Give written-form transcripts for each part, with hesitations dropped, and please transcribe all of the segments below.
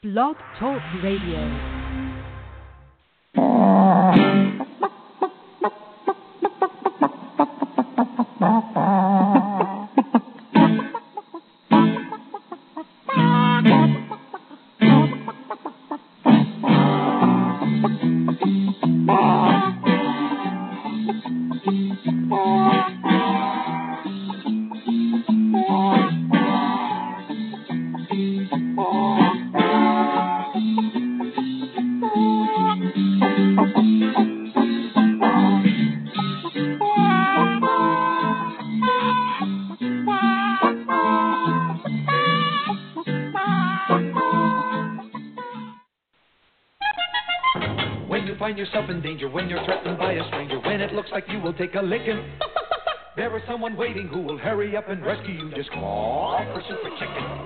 Blog Talk Radio. Yourself in danger, when you're threatened by a stranger, when it looks like you will take a licking, there is someone waiting who will hurry up and rescue you. Just call for Super Chicken.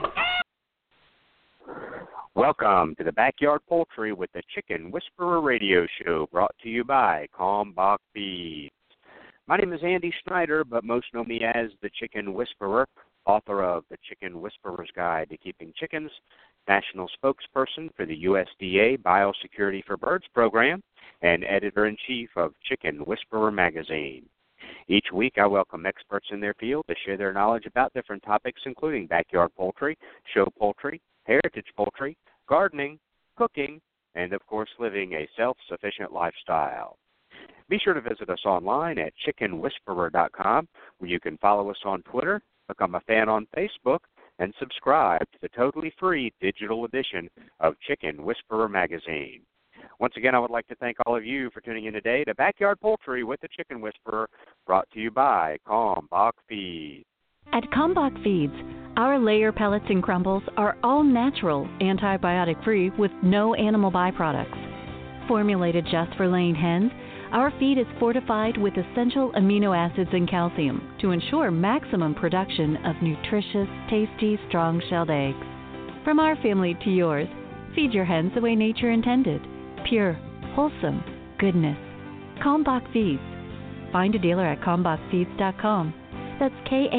Welcome to the Backyard Poultry with the Chicken Whisperer Radio Show, brought to you by Kalmbach Feeds. My name is Andy Snyder, but most know me as the Chicken Whisperer, author of The Chicken Whisperer's Guide to Keeping Chickens, national spokesperson for the USDA Biosecurity for Birds program, and editor-in-chief of Chicken Whisperer magazine. Each week I welcome experts in their field to share their knowledge about different topics, including backyard poultry, show poultry, heritage poultry, gardening, cooking, and, of course, living a self-sufficient lifestyle. Be sure to visit us online at chickenwhisperer.com, where you can follow us on Twitter, become a fan on Facebook, and subscribe to the totally free digital edition of Chicken Whisperer magazine. Once again, I would like to thank all of you for tuning in today to Backyard Poultry with the Chicken Whisperer, brought to you by Kalmbach Feeds. At Kalmbach Feeds, our layer pellets and crumbles are all natural, antibiotic-free with no animal byproducts. Formulated just for laying hens, our feed is fortified with essential amino acids and calcium to ensure maximum production of nutritious, tasty, strong-shelled eggs. From our family to yours, feed your hens the way nature intended. Pure, wholesome goodness. Kalmbach Feeds. Find a dealer at kalmbachfeeds.com. That's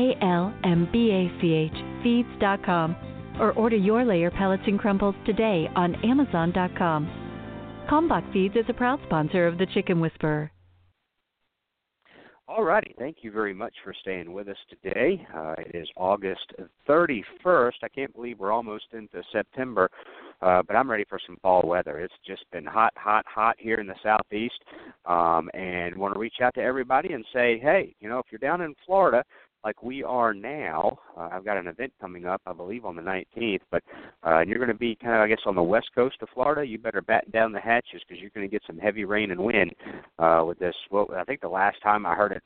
KALMBACH feeds.com. Or order your layer pellets and crumbles today on Amazon.com. Kalmbach Feeds is a proud sponsor of the Chicken Whisperer. All righty. Thank you very much for staying with us today. It is August 31st. I can't believe we're almost into September, but I'm ready for some fall weather. It's just been hot, hot, hot here in the southeast, and want to reach out to everybody and say, hey, if you're down in Florida, like we are now, I've got an event coming up, I believe, on the 19th, but you're going to be kind of, I guess, on the west coast of Florida. You better batten down the hatches because you're going to get some heavy rain and wind with this. Well, I think the last time I heard it,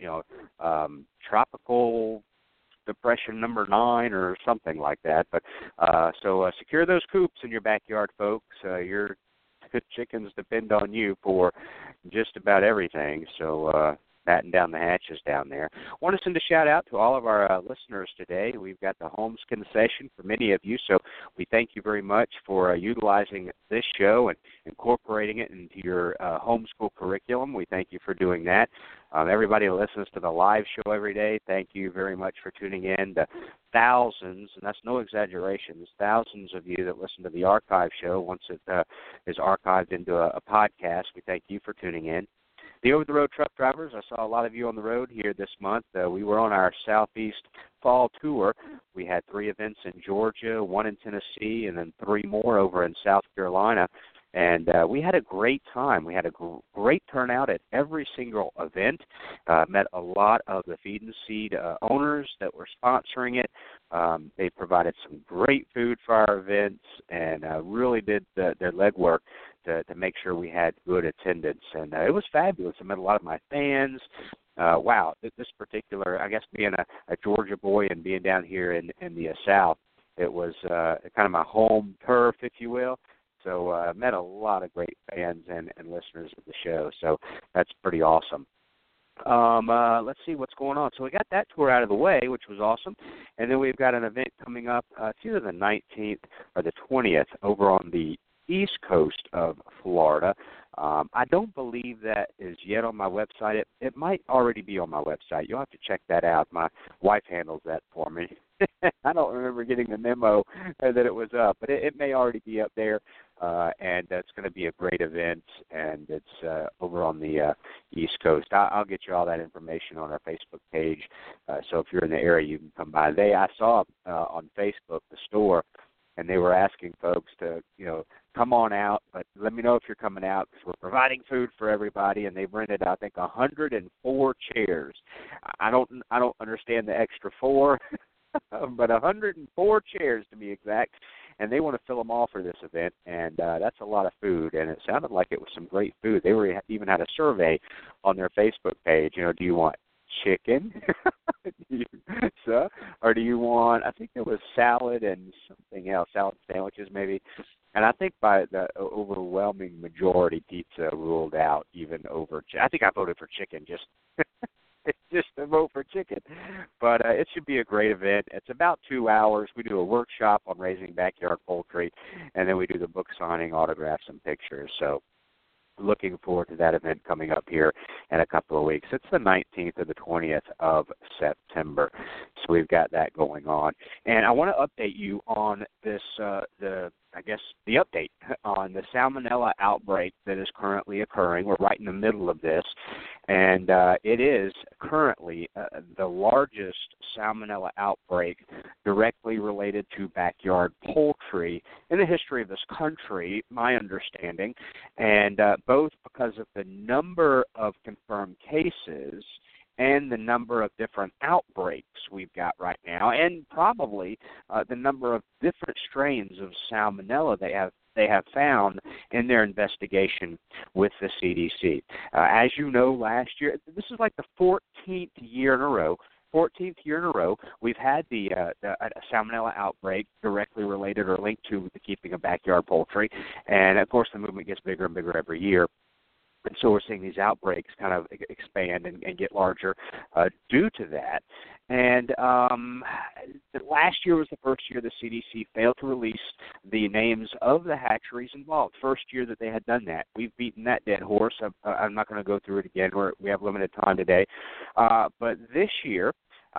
tropical depression number 9 or something like that. But so secure those coops in your backyard, folks. Your good chickens depend on you for just about everything. So batten down the hatches down there. I want to send a shout-out to all of our listeners today. We've got the homeskin session for many of you, so we thank you very much for utilizing this show and incorporating it into your homeschool curriculum. We thank you for doing that. Everybody who listens to the live show every day, thank you very much for tuning in. The thousands, and that's no exaggeration, there's thousands of you that listen to the archive show once it is archived into a podcast. We thank you for tuning in. The over-the-road truck drivers, I saw a lot of you on the road here this month. We were on our Southeast Fall Tour. We had 3 events in Georgia, 1 in Tennessee, and then 3 more over in South Carolina. And we had a great time. We had a great turnout at every single event. Met a lot of the Feed and Seed owners that were sponsoring it. They provided some great food for our events and really did their legwork to make sure we had good attendance. And it was fabulous. I met a lot of my fans. Wow, this particular, I guess being a Georgia boy and being down here in the South, it was kind of my home turf, if you will. So I met a lot of great fans and listeners of the show. So that's pretty awesome. Let's see what's going on. So we got that tour out of the way, which was awesome. And then we've got an event coming up. It's either the 19th or the 20th over on the east coast of Florida. I don't believe that is yet on my website. It might already be on my website. You'll have to check that out. My wife handles that for me. I don't remember getting the memo that it was up, but it may already be up there, and it's going to be a great event, and it's over on the East Coast. I'll get you all that information on our Facebook page, so if you're in the area, you can come by. I saw on Facebook the store, and they were asking folks to, come on out, but let me know if you're coming out because we're providing food for everybody, and they've rented, I think, 104 chairs. I don't understand the extra 4, but 104 chairs to be exact, and they want to fill them all for this event, and that's a lot of food, and it sounded like it was some great food. They even had a survey on their Facebook page. Do you want chicken, or do you want, I think there was salad and something else, salad sandwiches maybe, and I think by the overwhelming majority pizza ruled out even over, I think I voted for chicken just to vote for chicken, but it should be a great event. It's about 2 hours. We do a workshop on raising backyard poultry, and then we do the book signing, autographs, and pictures, so looking forward to that event coming up here in a couple of weeks. It's the 19th or the 20th of September, so we've got that going on. And I want to update you on this, the update on the salmonella outbreak that is currently occurring. We're right in the middle of this, and it is currently the largest salmonella outbreak directly related to backyard poultry in the history of this country, my understanding, and both because of the number of confirmed cases and the number of different outbreaks we've got right now, and probably the number of different strains of salmonella they have found in their investigation with the CDC. As you know, last year, this is like the 14th year in a row, we've had the salmonella outbreak directly related or linked to the keeping of backyard poultry, and of course the movement gets bigger and bigger every year. And so we're seeing these outbreaks kind of expand and get larger due to that. And last year was the first year the CDC failed to release the names of the hatcheries involved. First year that they had done that. We've beaten that dead horse. I'm not going to go through it again. We have limited time today. But this year,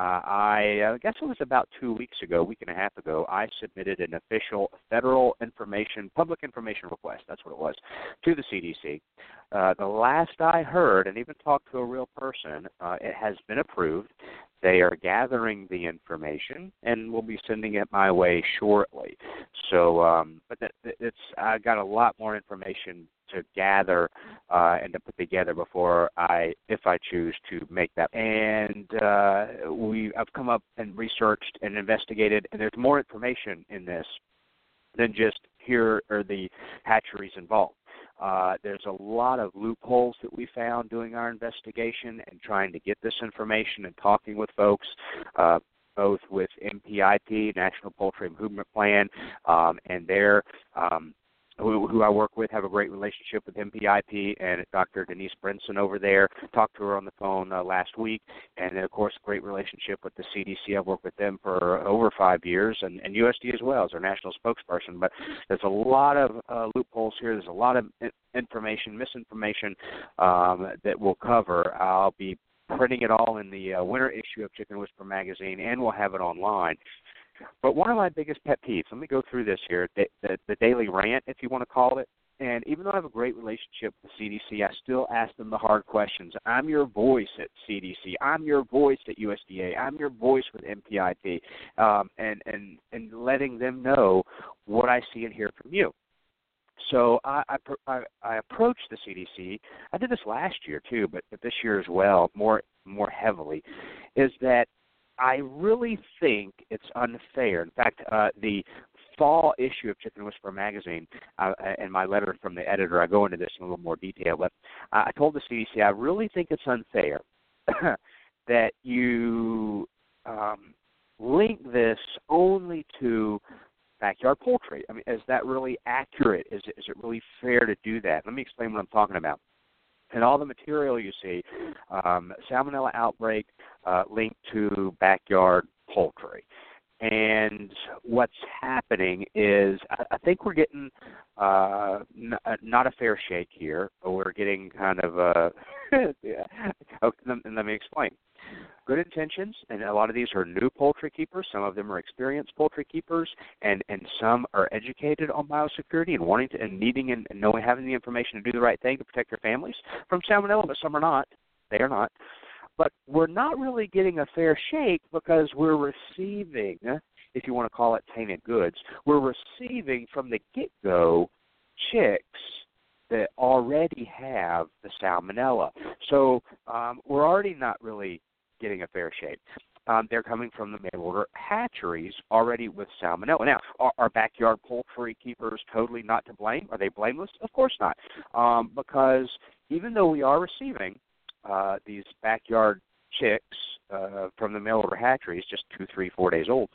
I guess it was about 2 weeks ago, a week and a half ago, I submitted an official federal public information request, that's what it was, to the CDC. The last I heard, and even talked to a real person, it has been approved. They are gathering the information, and we'll be sending it my way shortly. So, I got a lot more information to gather and to put together if I choose to make that. And I've come up and researched and investigated, and there's more information in this than just here are the hatcheries involved. There's a lot of loopholes that we found doing our investigation and trying to get this information and talking with folks, both with MPIP, National Poultry Improvement Plan, and their who I work with, have a great relationship with MPIP and Dr. Denise Brinson over there. Talked to her on the phone last week. And then, of course, great relationship with the CDC. I've worked with them for over 5 years, and USD as well as our national spokesperson. But there's a lot of loopholes here. There's a lot of misinformation that we'll cover. I'll be printing it all in the winter issue of Chicken Whisperer magazine, and we'll have it online. But one of my biggest pet peeves, let me go through this here, the daily rant, if you want to call it. And even though I have a great relationship with the CDC, I still ask them the hard questions. I'm your voice at CDC. I'm your voice at USDA. I'm your voice with MPIP, and letting them know what I see and hear from you. So I approached the CDC. I did this last year too, but this year as well, more heavily, is that I really think it's unfair. In fact, the fall issue of Chicken Whisperer magazine, in my letter from the editor, I go into this in a little more detail, but I told the CDC I really think it's unfair that you link this only to backyard poultry. I mean, is that really accurate? Is it really fair to do that? Let me explain what I'm talking about. And all the material you see, salmonella outbreak linked to backyard poultry. And what's happening is I think we're getting not a fair shake here. We're getting kind of okay, let me explain. good intentions, and a lot of these are new poultry keepers. Some of them are experienced poultry keepers, and some are educated on biosecurity and wanting to and needing and knowing, having the information to do the right thing to protect their families from salmonella, but some are not. They are not. But we're not really getting a fair shake because we're receiving, if you want to call it tainted goods, we're receiving from the get-go chicks that already have the salmonella. So we're already not really getting a fair shake. They're coming from the mail-order hatcheries already with salmonella. Now, are backyard poultry keepers totally not to blame? Are they blameless? Of course not, because even though we are receiving these backyard chicks from the mail-order hatcheries, just 2, 3, 4 days old,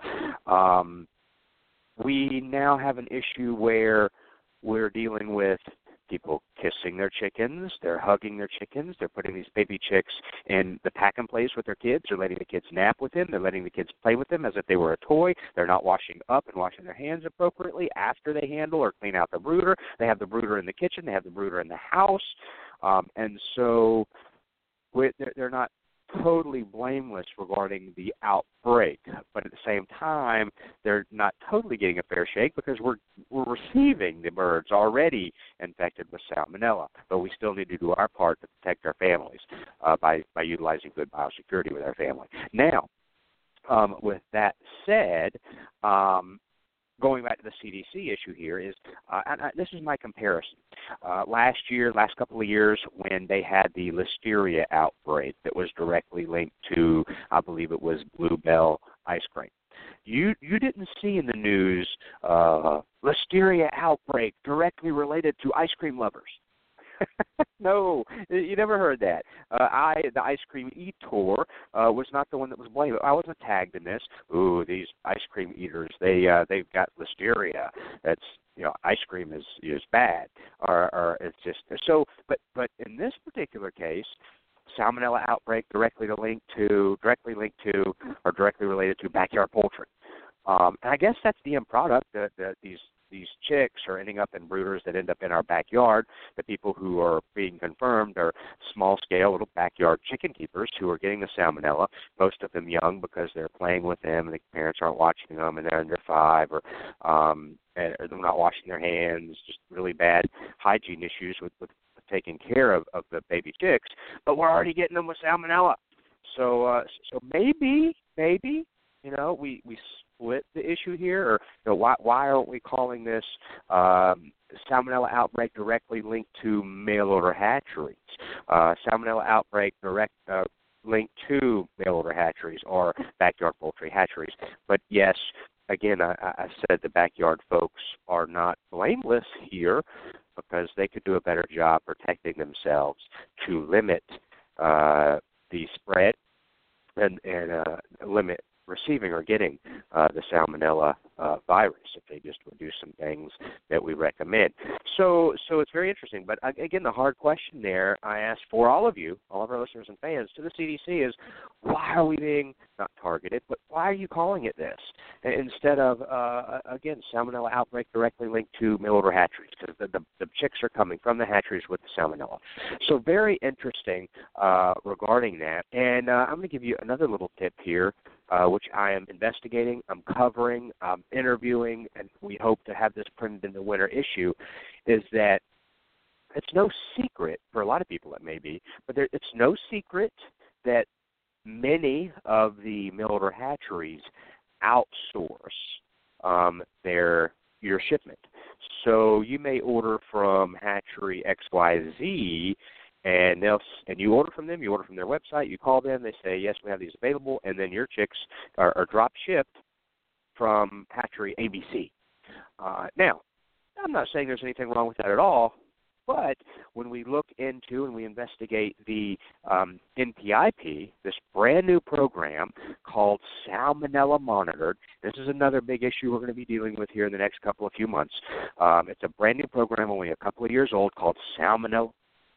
we now have an issue where we're dealing with people kissing their chickens, they're hugging their chickens, they're putting these baby chicks in the pack and plays with their kids, they're letting the kids nap with them, they're letting the kids play with them as if they were a toy, they're not washing up and washing their hands appropriately after they handle or clean out the brooder, they have the brooder in the kitchen, they have the brooder in the house, and so they're not totally blameless regarding the outbreak, but at the same time, they're not totally getting a fair shake because we're receiving the birds already infected with salmonella, but we still need to do our part to protect our families by utilizing good biosecurity with our family. Now, with that said, going back to the CDC issue here is, this is my comparison. Last couple of years, when they had the Listeria outbreak that was directly linked to, I believe it was Bluebell ice cream. You didn't see in the news Listeria outbreak directly related to ice cream lovers. No, you never heard that. The ice cream eater, was not the one that was blamed. I wasn't tagged in this. Ooh, these ice cream eaters, they've got Listeria. That's, ice cream is bad, or it's just so. But in this particular case, salmonella outbreak directly linked to, or directly related to backyard poultry. And I guess that's the end product. These chicks are ending up in brooders that end up in our backyard. The people who are being confirmed are small-scale little backyard chicken keepers who are getting the salmonella, most of them young because they're playing with them and the parents aren't watching them and they're under 5 or they're not washing their hands, just really bad hygiene issues with taking care of the baby chicks. But we're already getting them with salmonella. So maybe, we split the issue here, or why aren't we calling this salmonella outbreak directly linked to mail-order hatcheries, salmonella outbreak linked to mail-order hatcheries or backyard poultry hatcheries? But yes, again, I said the backyard folks are not blameless here because they could do a better job protecting themselves to limit the spread and limit receiving or getting the salmonella virus if they just would do some things that we recommend. So it's very interesting. But again, the hard question there I asked for all of our listeners and fans to the CDC is, why are we being not targeted, but why are you calling it this instead of, again, salmonella outbreak directly linked to mail-order hatcheries, because the chicks are coming from the hatcheries with the salmonella. So very interesting regarding that. And I'm going to give you another little tip here, which I am investigating, I'm covering, I'm interviewing, and we hope to have this printed in the winter issue, is that it's no secret, for a lot of people it may be, but it's no secret that many of the mail-order hatcheries outsource your shipment. So you may order from hatchery XYZ, and you order from them, you order from their website, you call them, they say, yes, we have these available, and then your chicks are drop shipped from hatchery ABC. Now, I'm not saying there's anything wrong with that at all, but when we look into and we investigate the NPIP, this brand new program called Salmonella Monitored, this is another big issue we're going to be dealing with here in the next few months. It's a brand new program, only a couple of years old, called Salmonella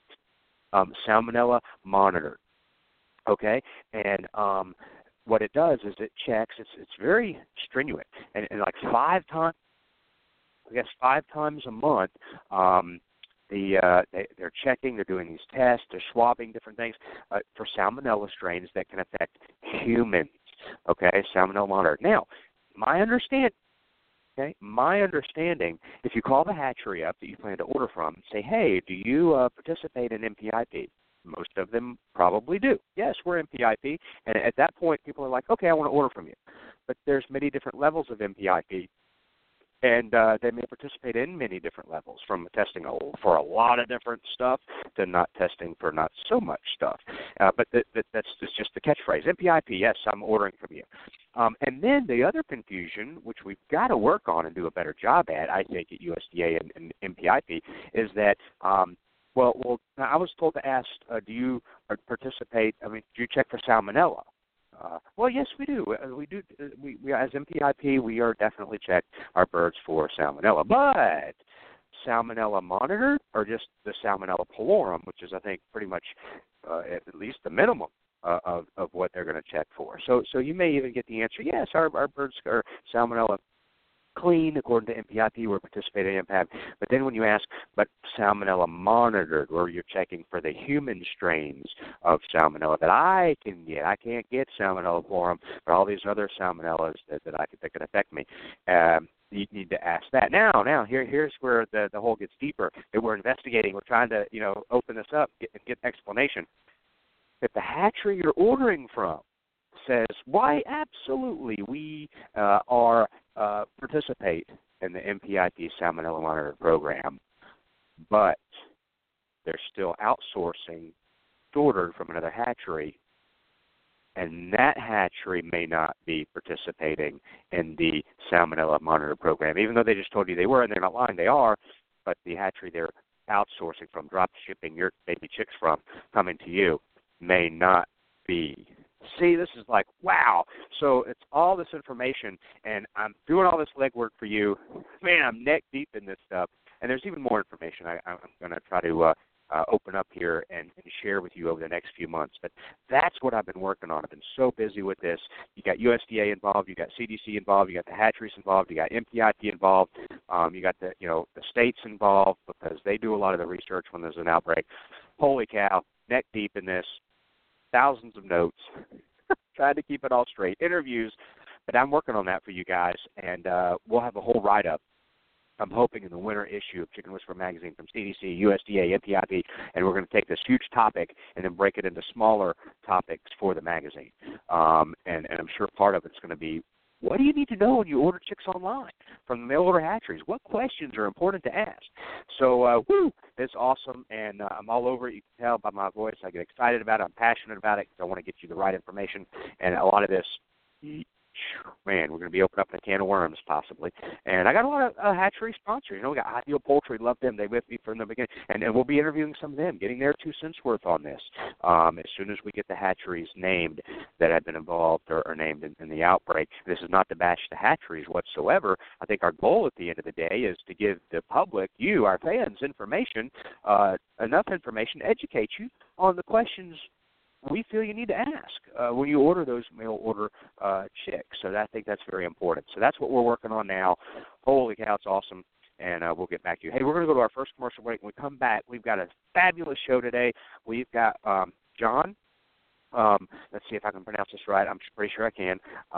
Monitored. Okay, and what it does is it checks. It's very stringent, and like 5 times a month, they're checking, they're doing these tests, they're swabbing different things for salmonella strains that can affect humans. Okay, Salmonella Monitor. Now, my understanding, if you call the hatchery up that you plan to order from and say, hey, do you participate in MPIP? Most of them probably do. Yes, we're MPIP. And at that point, people are like, okay, I want to order from you. But there's many different levels of MPIP. And they may participate in many different levels, from testing for a lot of different stuff to not testing for not so much stuff. But that's just the catchphrase. MPIP, yes, I'm ordering from you. And then the other confusion, which we've got to work on and do a better job at, I think, at USDA and MPIP, is that, well, I was told to ask, do you participate, do you check for salmonella? Well, yes, we do. We do. We as MPIP, we are definitely check our birds for salmonella. But Salmonella Monitor, or just the Salmonella palorum, which is, I think, pretty much at least the minimum of what they're going to check for. So you may even get the answer, yes, our birds are salmonella clean according to MPIP. We're participating in MPIP. But then when you ask, but Salmonella Monitored, where you're checking for the human strains of salmonella that I can get. I can't get Salmonella palorum, but all these other salmonellas that can affect me. You need to ask that. Now, here's where the hole gets deeper. That we're investigating. We're trying to, open this up, get explanation. If the hatchery you're ordering from says, why, absolutely, we participate in the MPIP Salmonella Monitor program, but they're still outsourcing, ordered from another hatchery, and that hatchery may not be participating in the Salmonella Monitor program, even though they just told you they were, and they're not lying, they are, but the hatchery they're outsourcing from, drop shipping your baby chicks from, coming to you, may not be. See, this is like, wow. So it's all this information, and I'm doing all this legwork for you. Man, I'm neck deep in this stuff. And there's even more information I'm going to try to open up here and share with you over the next few months. But that's what I've been working on. I've been so busy with this. You got USDA involved. You got CDC involved. You got the hatcheries involved. You got MPIP involved. You got the states involved because they do a lot of the research when there's an outbreak. Holy cow, neck deep in this. Thousands of notes, trying to keep it all straight, interviews, but I'm working on that for you guys, and we'll have a whole write-up, I'm hoping, in the winter issue of Chicken Whisperer Magazine from CDC, USDA, MPIP, and we're going to take this huge topic and then break it into smaller topics for the magazine, and I'm sure part of it's going to be, what do you need to know when you order chicks online from the mail-order hatcheries? What questions are important to ask? So, it's awesome, and I'm all over it. You can tell by my voice. I get excited about it. I'm passionate about it because I want to get you the right information. And a lot of this, man, we're going to be opening up a can of worms possibly. And I got a lot of hatchery sponsors. We got Ideal Poultry. Love them. They with me from the beginning. And we'll be interviewing some of them, getting their 2 cents worth on this as soon as we get the hatcheries named that have been involved or named in the outbreak. This is not to bash the hatcheries whatsoever. I think our goal at the end of the day is to give the public, you, our fans, information, enough information to educate you on the questions we feel you need to ask when you order those mail-order chicks. So I think that's very important. So that's what we're working on now. Holy cow, it's awesome, and we'll get back to you. Hey, we're going to go to our first commercial break. When we come back, we've got a fabulous show today. We've got John. Let's see if I can pronounce this right. I'm pretty sure I can.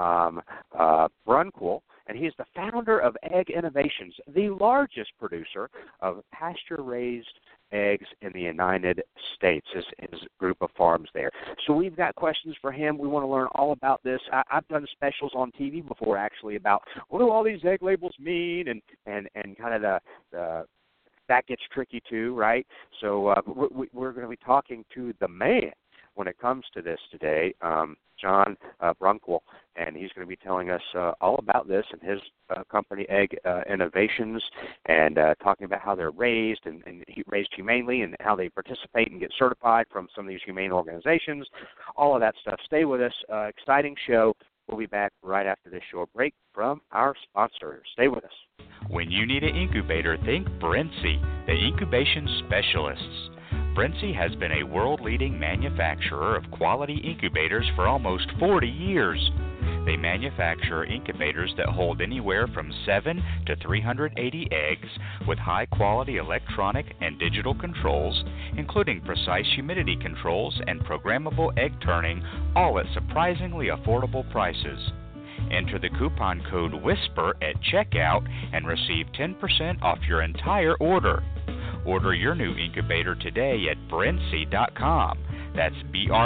Brunquil, and he's the founder of Egg Innovations, the largest producer of pasture-raised eggs in the United States, his group of farms there. So we've got questions for him. We want to learn all about this. I've done specials on TV before, actually, about what do all these egg labels mean and kind of that gets tricky too, right? So we're going to be talking to the man when it comes to this today, John Brunquil, and he's going to be telling us all about this and his company, Egg Innovations, and talking about how they're raised and raised humanely and how they participate and get certified from some of these humane organizations, all of that stuff. Stay with us. Exciting show. We'll be back right after this short break from our sponsor. Stay with us. When you need an incubator, think Brinsea, the incubation specialists. Brinsea has been a world-leading manufacturer of quality incubators for almost 40 years. They manufacture incubators that hold anywhere from 7 to 380 eggs with high-quality electronic and digital controls, including precise humidity controls and programmable egg turning, all at surprisingly affordable prices. Enter the coupon code WHISPER at checkout and receive 10% off your entire order. Order your new incubator today at Brinsea.com. That's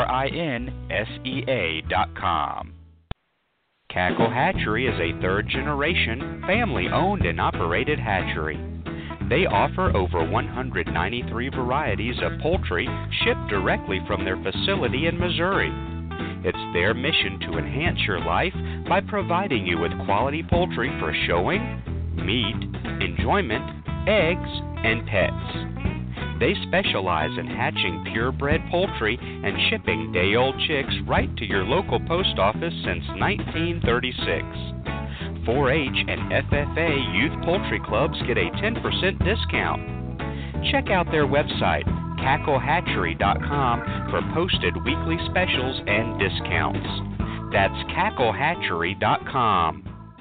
BRINSEA.com. Cackle Hatchery is a third-generation, family-owned and operated hatchery. They offer over 193 varieties of poultry shipped directly from their facility in Missouri. It's their mission to enhance your life by providing you with quality poultry for showing, meat, enjoyment, eggs, and pets. They specialize in hatching purebred poultry and shipping day-old chicks right to your local post office since 1936. 4-H and FFA Youth Poultry Clubs get a 10% discount. Check out their website, cacklehatchery.com, for posted weekly specials and discounts. That's cacklehatchery.com.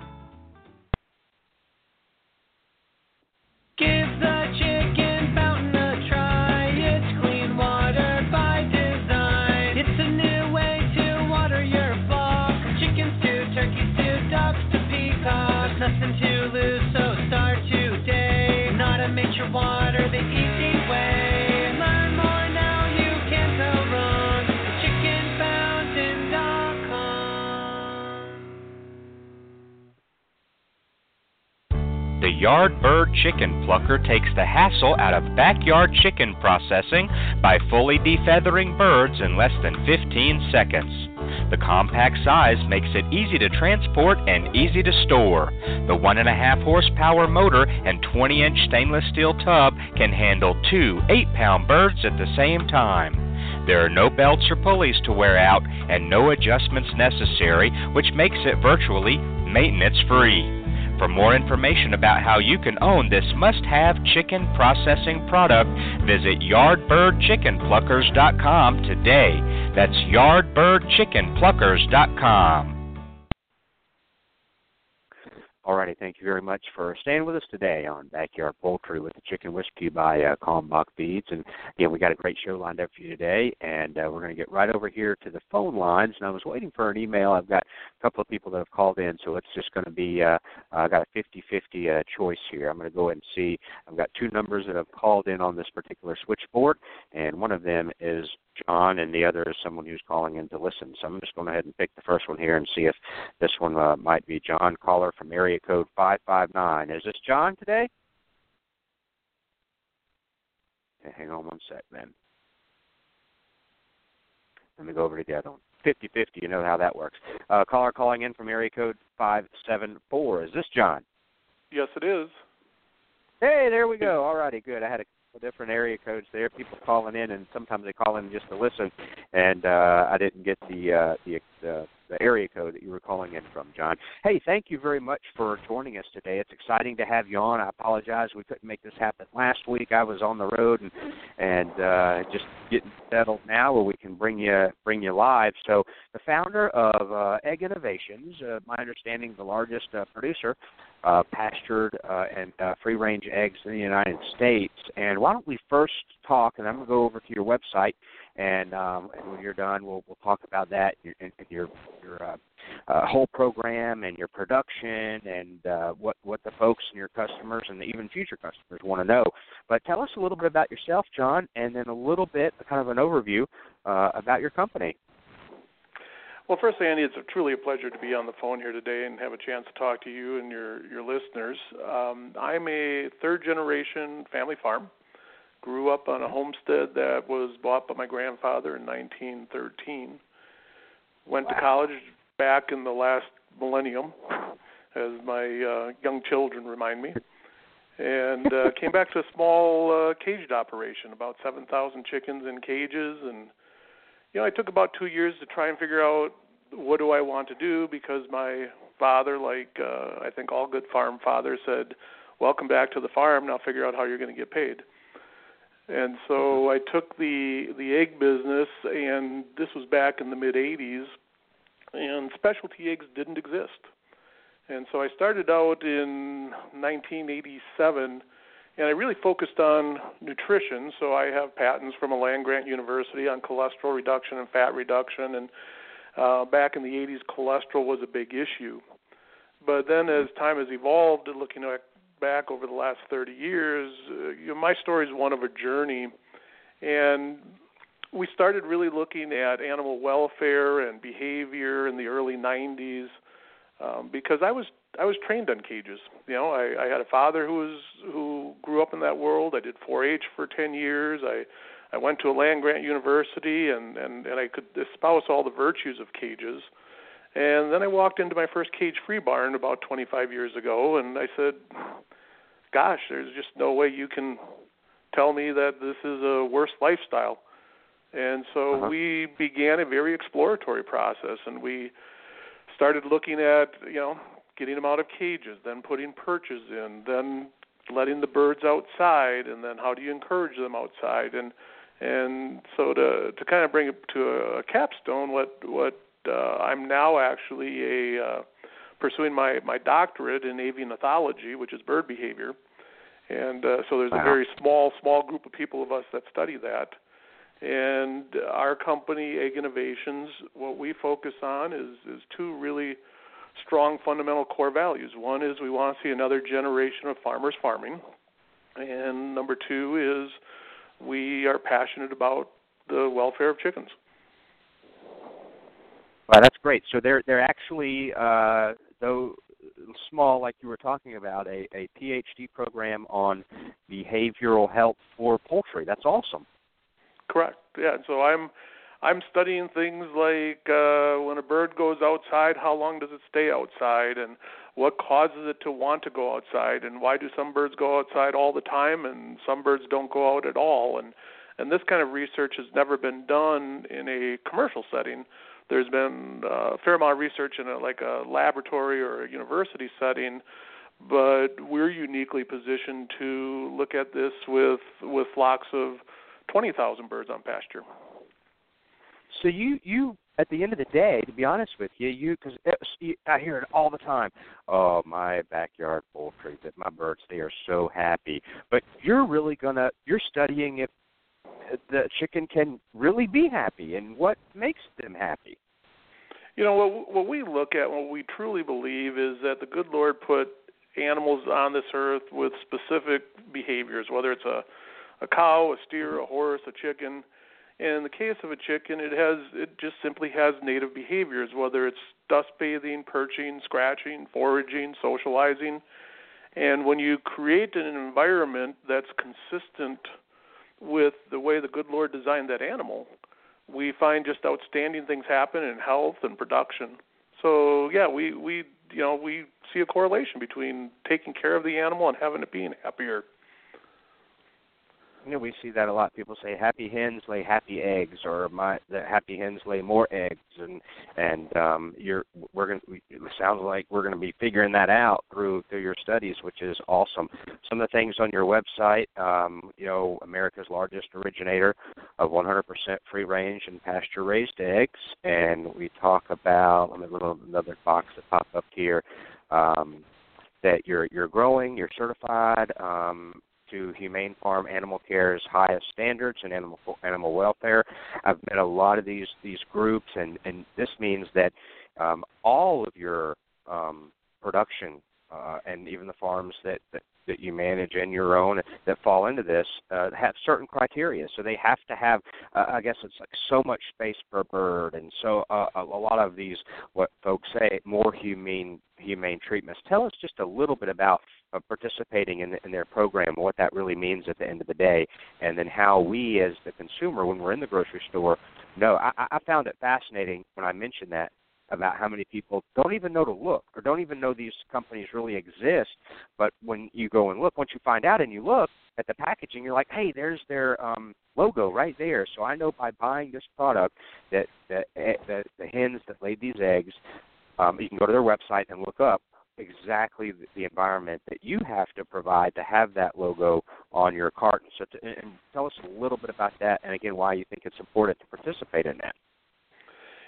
Give the chicken fountain a try. It's clean water by design. It's a new way to water your flock. From chickens to turkeys to ducks to peacocks. Nothing to lose, so start today. Not a nature water the easy way. Learn more now, you can't go wrong. ChickenFountain.com. The Yardbird Chicken Plucker takes the hassle out of backyard chicken processing by fully defeathering birds in less than 15 seconds. The compact size makes it easy to transport and easy to store. The 1.5 horsepower motor and 20-inch stainless steel tub can handle 2 8-pound birds at the same time. There are no belts or pulleys to wear out and no adjustments necessary, which makes it virtually maintenance-free. For more information about how you can own this must-have chicken processing product, visit yardbirdchickenpluckers.com today. That's yardbirdchickenpluckers.com. Alrighty, thank you very much for staying with us today on Backyard Poultry with the Chicken Whiskey by Kalmbach Feeds. And again, we got a great show lined up for you today, and we're going to get right over here to the phone lines. And I was waiting for an email. I've got a couple of people that have called in, so it's just going to be I got a 50-50 choice here. I'm going to go ahead and see. I've got 2 numbers that have called in on this particular switchboard, and one of them is John, and the other is someone who's calling in to listen. So I'm just going ahead and pick the first one here and see if this one might be John, caller from area code 559. Is this John today? Okay, hang on one sec, then. Let me go over to the other one. 50-50, you know how that works. Caller calling in from area code 574. Is this John? Yes, it is. Hey, there we go. All righty, good. I had a different area codes there. People calling in, and sometimes they call in just to listen, and I didn't get the area code that you were calling in from, John. Hey, thank you very much for joining us today. It's exciting to have you on. I apologize we couldn't make this happen last week. I was on the road and just getting settled now where we can bring you live. So the founder of Egg Innovations, my understanding the largest producer pastured and free-range eggs in the United States. And why don't we first talk, and I'm going to go over to your website, and when you're done, we'll talk about that and your whole program and your production and what the folks and your customers and even future customers want to know. But tell us a little bit about yourself, John, and then a little bit, kind of an overview about your company. Well, first, Andy, it's truly a pleasure to be on the phone here today and have a chance to talk to you and your listeners. I'm a third-generation family farm. Grew up on a homestead that was bought by my grandfather in 1913. Went to college back in the last millennium, as my young children remind me, and came back to a small caged operation, about 7,000 chickens in cages. And I took about 2 years to try and figure out what do I want to do, because my father, like I think all good farm fathers, said, welcome back to the farm, now figure out how you're going to get paid. And so I took the egg business, and this was back in the mid-'80s, and specialty eggs didn't exist. And so I started out in 1987, and I really focused on nutrition. So I have patents from a land-grant university on cholesterol reduction and fat reduction, and back in the 80s, cholesterol was a big issue. But then as time has evolved, looking back over the last 30 years, my story is one of a journey. And we started really looking at animal welfare and behavior in the early 90s because I was trained on cages. I had a father who grew up in that world. I did 4-H for 10 years. I went to a land-grant university, and I could espouse all the virtues of cages. And then I walked into my first cage-free barn about 25 years ago, and I said, gosh, there's just no way you can tell me that this is a worse lifestyle. And so we began a very exploratory process, and we started looking at, getting them out of cages, then putting perches in, then letting the birds outside, and then how do you encourage them outside? And so to kind of bring it to a capstone, what I'm now actually pursuing my doctorate in avian ethology, which is bird behavior. And so there's a very small group of people of us that study that. And our company, Egg Innovations, what we focus on is two really strong fundamental core values. One is we want to see another generation of farmers farming. And number two is we are passionate about the welfare of chickens. Well, that's great. So they're actually, though small, like you were talking about, a PhD program on behavioral health for poultry. That's awesome. Correct. Yeah. So I'm studying things like when a bird goes outside, how long does it stay outside, and what causes it to want to go outside, and why do some birds go outside all the time and some birds don't go out at all? And this kind of research has never been done in a commercial setting. There's been a fair amount of research in a laboratory or a university setting, but we're uniquely positioned to look at this with flocks of 20,000 birds on pasture. So you at the end of the day, to be honest with you, because I hear it all the time. Oh, my backyard poultry, that my birds, they are so happy. But you're studying if the chicken can really be happy and what makes them happy. What we look at, what we truly believe is that the good Lord put animals on this earth with specific behaviors, whether it's a cow, a steer, a horse, a chicken. In the case of a chicken, it just simply has native behaviors, whether it's dust bathing, perching, scratching, foraging, socializing. And when you create an environment that's consistent with the way the good Lord designed that animal, we find just outstanding things happen in health and production. So yeah, we see a correlation between taking care of the animal and having it being happier. We see that a lot. People say happy hens lay happy eggs, or the happy hens lay more eggs, and it sounds like we're going to be figuring that out through your studies, which is awesome. Some of the things on your website, America's largest originator of 100% free range and pasture raised eggs, and we talk about another box that popped up here that you're growing, you're certified. To Humane Farm Animal Care's highest standards and animal welfare. I've met a lot of these groups, and this means that all of your production and even the farms that you manage and your own that fall into this have certain criteria. So they have to have, I guess it's like so much space per bird, and so a lot of these, what folks say, more humane treatments. Tell us just a little bit about participating in their program, what that really means at the end of the day, and then how we as the consumer, when we're in the grocery store, know. I found it fascinating when I mentioned that, about how many people don't even know to look or don't even know these companies really exist. But when you go and look, once you find out and you look at the packaging, you're like, hey, there's their logo right there. So I know by buying this product that the hens that laid these eggs, you can go to their website and look up exactly the environment that you have to provide to have that logo on your carton. So and tell us a little bit about that, and again, why you think it's important to participate in that.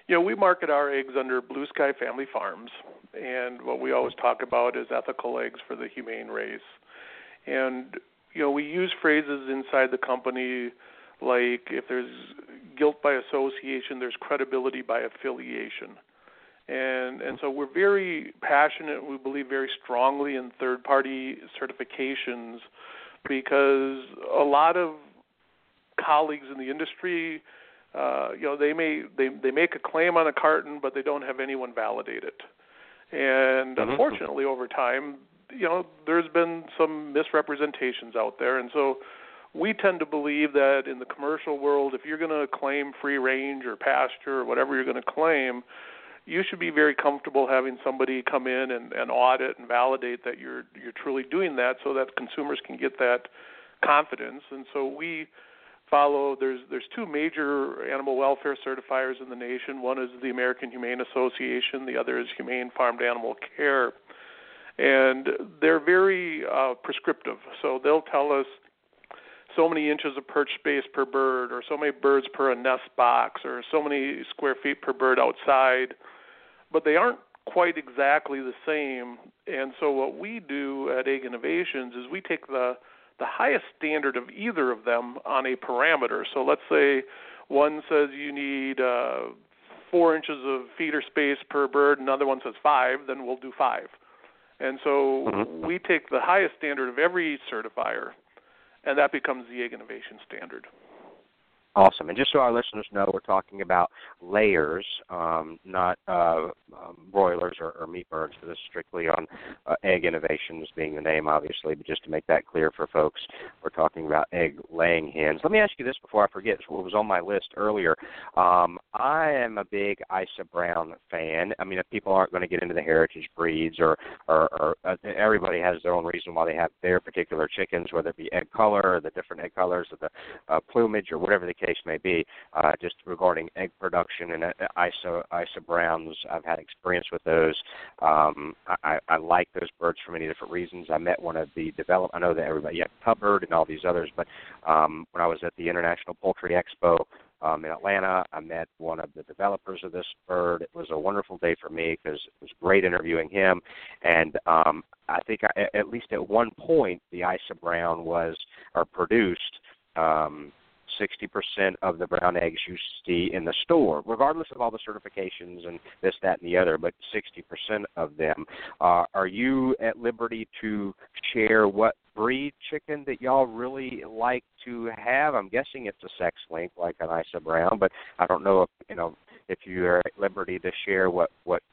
we market our eggs under Blue Sky Family Farms, and what we always talk about is ethical eggs for the humane race. And, we use phrases inside the company like if there's guilt by association, there's credibility by affiliation. And so we're very passionate, we believe very strongly in third-party certifications because a lot of colleagues in the industry, they make a claim on a carton, but they don't have anyone validate it. And unfortunately, over time, there's been some misrepresentations out there. And so we tend to believe that in the commercial world, if you're going to claim free range or pasture or whatever you're going to claim, you should be very comfortable having somebody come in and audit and validate that you're truly doing that so that consumers can get that confidence. And so we follow, there's two major animal welfare certifiers in the nation. One is the American Humane Association. The other is Humane Farmed Animal Care. And they're very prescriptive. So they'll tell us so many inches of perch space per bird or so many birds per a nest box or so many square feet per bird outside. But they aren't quite exactly the same. And so what we do at Egg Innovations is we take the highest standard of either of them on a parameter. So let's say one says you need 4 inches of feeder space per bird, another one says 5, then we'll do 5. And so we take the highest standard of every certifier, and that becomes the Egg Innovation standard. Awesome. And just so our listeners know, we're talking about layers, not broilers or meat birds. So this is strictly on Egg Innovations being the name, obviously. But just to make that clear for folks, we're talking about egg-laying hens. Let me ask you this before I forget. What was on my list earlier. I am a big Isa Brown fan. I mean, if people aren't going to get into the heritage breeds or everybody has their own reason why they have their particular chickens, whether it be egg color or the different egg colors or the plumage or whatever the case may be, just regarding egg production and Isa Browns. I've had experience with those. I like those birds for many different reasons. I met one of the I know that everybody, Hubbard and all these others, but when I was at the International Poultry Expo in Atlanta, I met one of the developers of this bird. It was a wonderful day for me because it was great interviewing him. And I think at least at one point, the Isa Brown produced 60% of the brown eggs you see in the store, regardless of all the certifications and this, that, and the other, but 60% of them. Are you at liberty to share what breed chicken that y'all really like to have? I'm guessing it's a sex link like an Isa Brown, but I don't know if you are at liberty to share what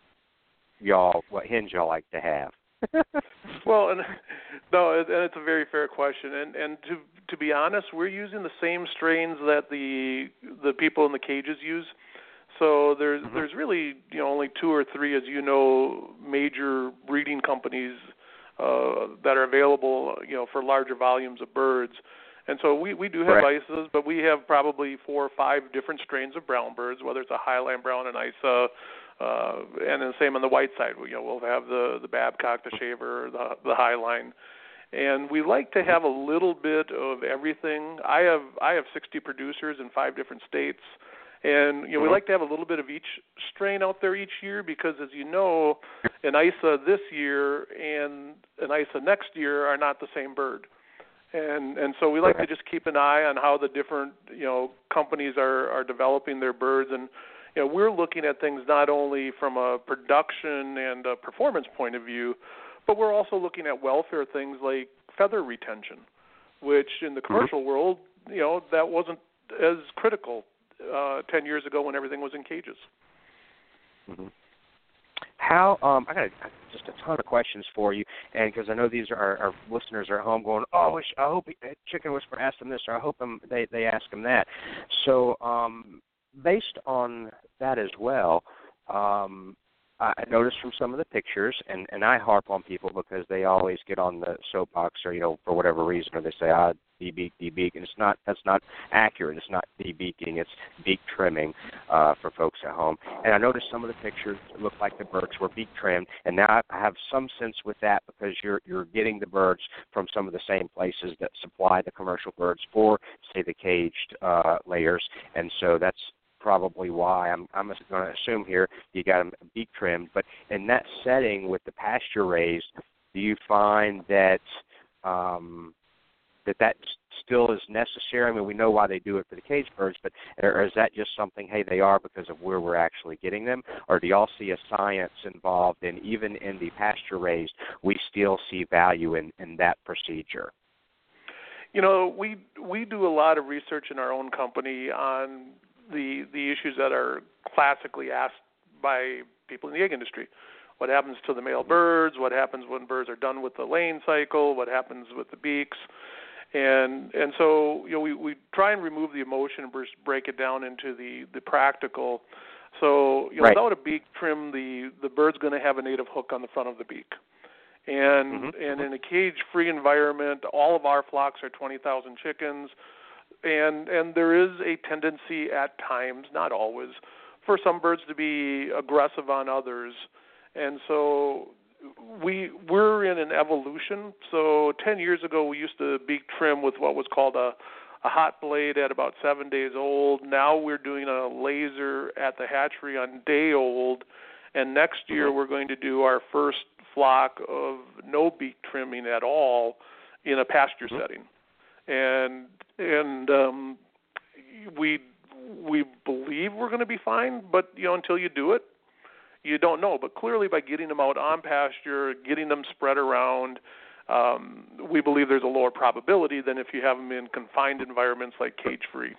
hens y'all like to have. Well, and it's a very fair question. And to be honest, we're using the same strains that the people in the cages use. So there's really only 2 or 3, as you know, major breeding companies that are available for larger volumes of birds. And so we do have Isas, but we have probably 4 or 5 different strains of brown birds, whether it's a Highline Brown, an Isa, and then the same on the white side. We'll have the Babcock, the Shaver, the Highline. And we like to have a little bit of everything. I have 60 producers in 5 different states. And we like to have a little bit of each strain out there each year because, as you know, an Isa this year and an Isa next year are not the same bird. And so we like to just keep an eye on how the different companies are developing their birds. And we're looking at things not only from a production and a performance point of view, but we're also looking at welfare things like feather retention, which in the commercial world, that wasn't as critical 10 years ago when everything was in cages. How I got just a ton of questions for you, and because I know these are our listeners are at home going, I hope Chicken Whisperer asked them this, or I hope they ask them that. So based on that as well, I noticed from some of the pictures, and I harp on people because they always get on the soapbox or, for whatever reason, or they say, debeak, and that's not accurate. It's not debeaking, it's beak trimming for folks at home. And I noticed some of the pictures look like the birds were beak trimmed, and now I have some sense with that because you're getting the birds from some of the same places that supply the commercial birds for, say, the caged layers, and so that's probably why. I'm going to assume here you got them beak trimmed, but in that setting with the pasture raised, do you find that that still is necessary? I mean, we know why they do it for the cage birds, but or is that just something, hey, they are because of where we're actually getting them? Or do y'all see a science involved in, even in the pasture raised, we still see value in that procedure? You know, we do a lot of research in our own company on the issues that are classically asked by people in the egg industry. What happens to the male birds? What happens when birds are done with the laying cycle? What happens with the beaks? And so, you know, we try and remove the emotion and break it down into the practical. So, you know, right. Without a beak trim, the bird's going to have a native hook on the front of the beak. And in a cage-free environment, all of our flocks are 20,000 chickens, and there is a tendency at times, not always, for some birds to be aggressive on others. And so we're in an evolution. So 10 years ago, we used to beak trim with what was called a hot blade at about 7 days old. Now we're doing a laser at the hatchery on day old. And next year, we're going to do our first flock of no beak trimming at all in a pasture setting. And we believe we're going to be fine, but, you know, until you do it, you don't know. But clearly by getting them out on pasture, getting them spread around, we believe there's a lower probability than if you have them in confined environments like cage-free.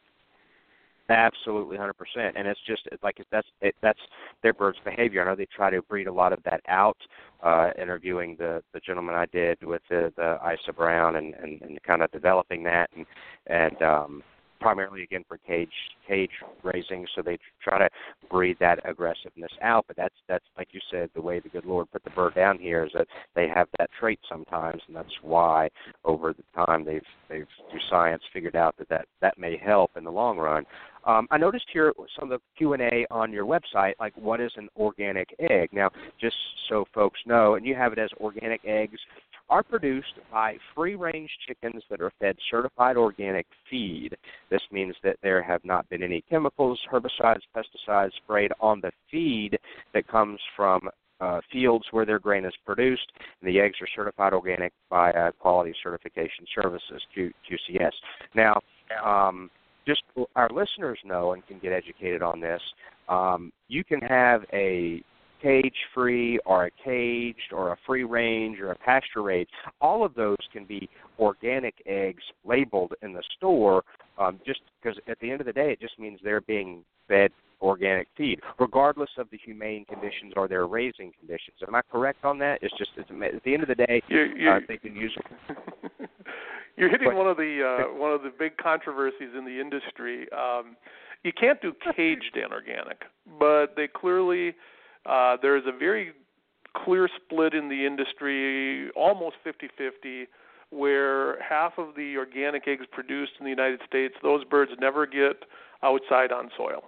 Absolutely, 100%, and it's just like that's their bird's behavior. I know they try to breed a lot of that out. Interviewing the gentleman I did with the Isa Brown and kind of developing that and primarily again for cage raising, so they try to breed that aggressiveness out. But that's like you said, the way the good Lord put the bird down here is that they have that trait sometimes, and that's why over the time they've through science figured out that may help in the long run. I noticed here some of the Q&A on your website, like what is an organic egg? Now, just so folks know, and you have it as organic eggs are produced by free-range chickens that are fed certified organic feed. This means that there have not been any chemicals, herbicides, pesticides sprayed on the feed that comes from fields where their grain is produced, and the eggs are certified organic by Quality Certification Services, QCS. Now, just so our listeners know and can get educated on this, you can have a cage-free or a caged or a free-range or a pasture-raised. All of those can be organic eggs labeled in the store just because at the end of the day it just means they're being fed organic feed, regardless of the humane conditions or their raising conditions. Am I correct on that? It's just at the end of the day they can use them. You're hitting one of the big controversies in the industry. You can't do caged and organic, but they clearly there is a very clear split in the industry, almost 50-50, where half of the organic eggs produced in the United States, those birds never get outside on soil.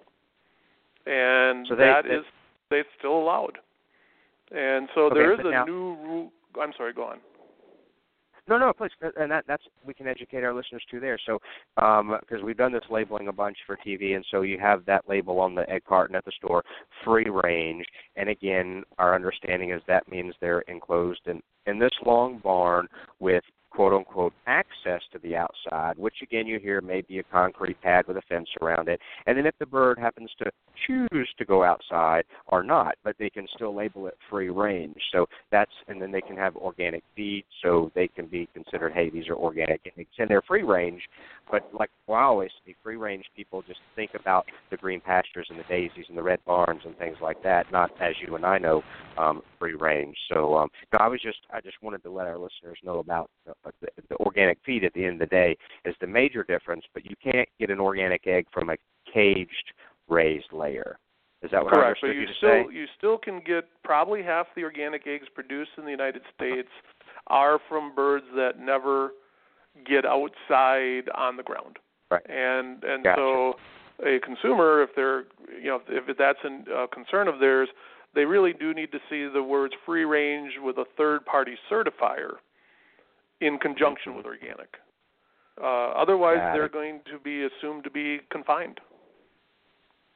And so they're still allowed. And so there is a new rule. I'm sorry, go on. No, please, and that's we can educate our listeners too there. So, because we've done this labeling a bunch for TV, and so you have that label on the egg carton at the store, free range. And again, our understanding is that means they're enclosed in this long barn with quote-unquote access to the outside, which again you hear may be a concrete pad with a fence around it. And then if the bird happens to choose to go outside or not, but they can still label it free range. So and then they can have organic feed, so they can be considered, hey, these are organic eggs, and they're free range. But like I always say, free range people just think about the green pastures and the daisies and the red barns and things like that, not as you and I know, free range. So I just wanted to let our listeners know about the organic feed at the end of the day is the major difference, but you can't get an organic egg from a caged raised layer. Is that what Correct, I understood but you to say? You still can get probably half the organic eggs produced in the United States are from birds that never get outside on the ground. Right. And Gotcha. So a consumer, if they're if that's a concern of theirs, they really do need to see the words free range with a third party certifier in conjunction with organic. Otherwise, they're going to be assumed to be confined.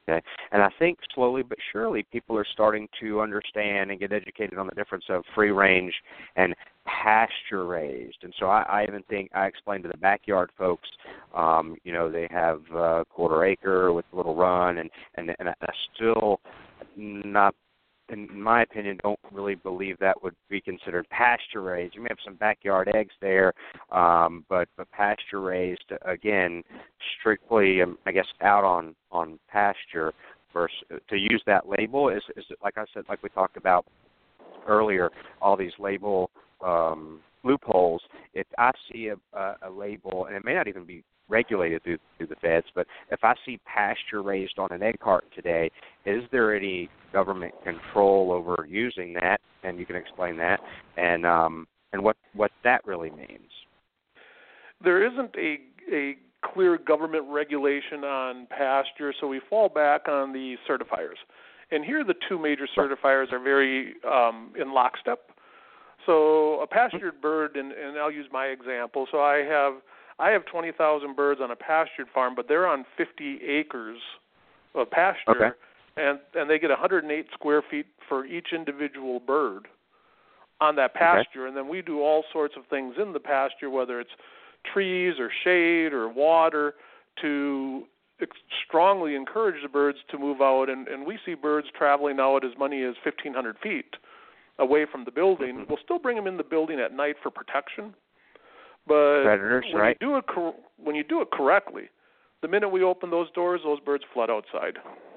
Okay, and I think slowly but surely people are starting to understand and get educated on the difference of free range and pasture raised. And so I even think I explained to the backyard folks, they have a quarter acre with a little run, and I still not, in my opinion, don't really believe that would be considered pasture raised. You may have some backyard eggs there, but pasture raised, again, strictly, I guess, out on pasture. Versus to use that label is like I said, like we talked about earlier, all these label loopholes. If I see a label, and it may not even be regulated through the feds, but if I see pasture raised on an egg carton today, is there any government control over using that? And you can explain that, and what that really means. There isn't a clear government regulation on pasture, so we fall back on the certifiers. And here the two major certifiers are very in lockstep. So a pastured bird, and I'll use my example. So I have 20,000 birds on a pastured farm, but they're on 50 acres of pasture, and they get 108 square feet for each individual bird on that pasture. And then we do all sorts of things in the pasture, whether it's trees or shade or water, to strongly encourage the birds to move out. And we see birds traveling out as many as 1,500 feet away from the building. We'll still bring them in the building at night for protection. But predators, when you do it correctly, the minute we open those doors, those birds flood outside.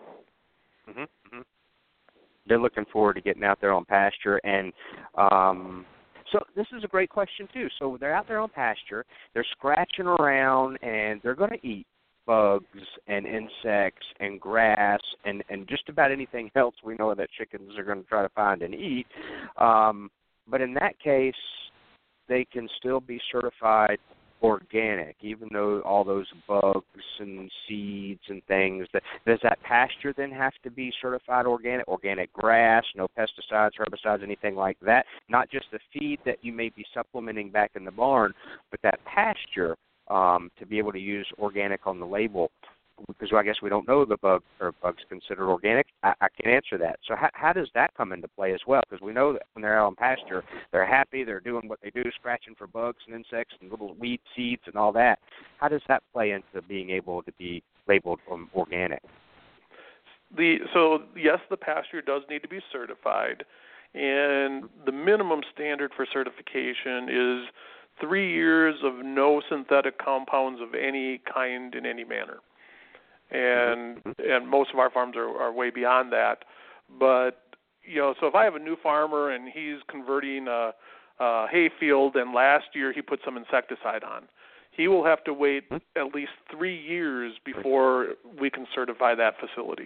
They're looking forward to getting out there on pasture. And so this is a great question, too. So they're out there on pasture. They're scratching around, and they're going to eat bugs and insects and grass and just about anything else we know that chickens are going to try to find and eat. But in that case, they can still be certified organic, even though all those bugs and seeds and things. Does that pasture then have to be certified organic? Organic grass, no pesticides, herbicides, anything like that? Not just the feed that you may be supplementing back in the barn, but that pasture to be able to use organic on the label. Because I guess we don't know the bugs considered organic. I can answer that. So how does that come into play as well? Because we know that when they're out on pasture, they're happy, they're doing what they do, scratching for bugs and insects and little weed seeds and all that. How does that play into being able to be labeled organic? So yes, the pasture does need to be certified, and the minimum standard for certification is 3 years of no synthetic compounds of any kind in any manner. And most of our farms are way beyond that. But, so if I have a new farmer and he's converting a hay field and last year he put some insecticide on, he will have to wait at least 3 years before we can certify that facility.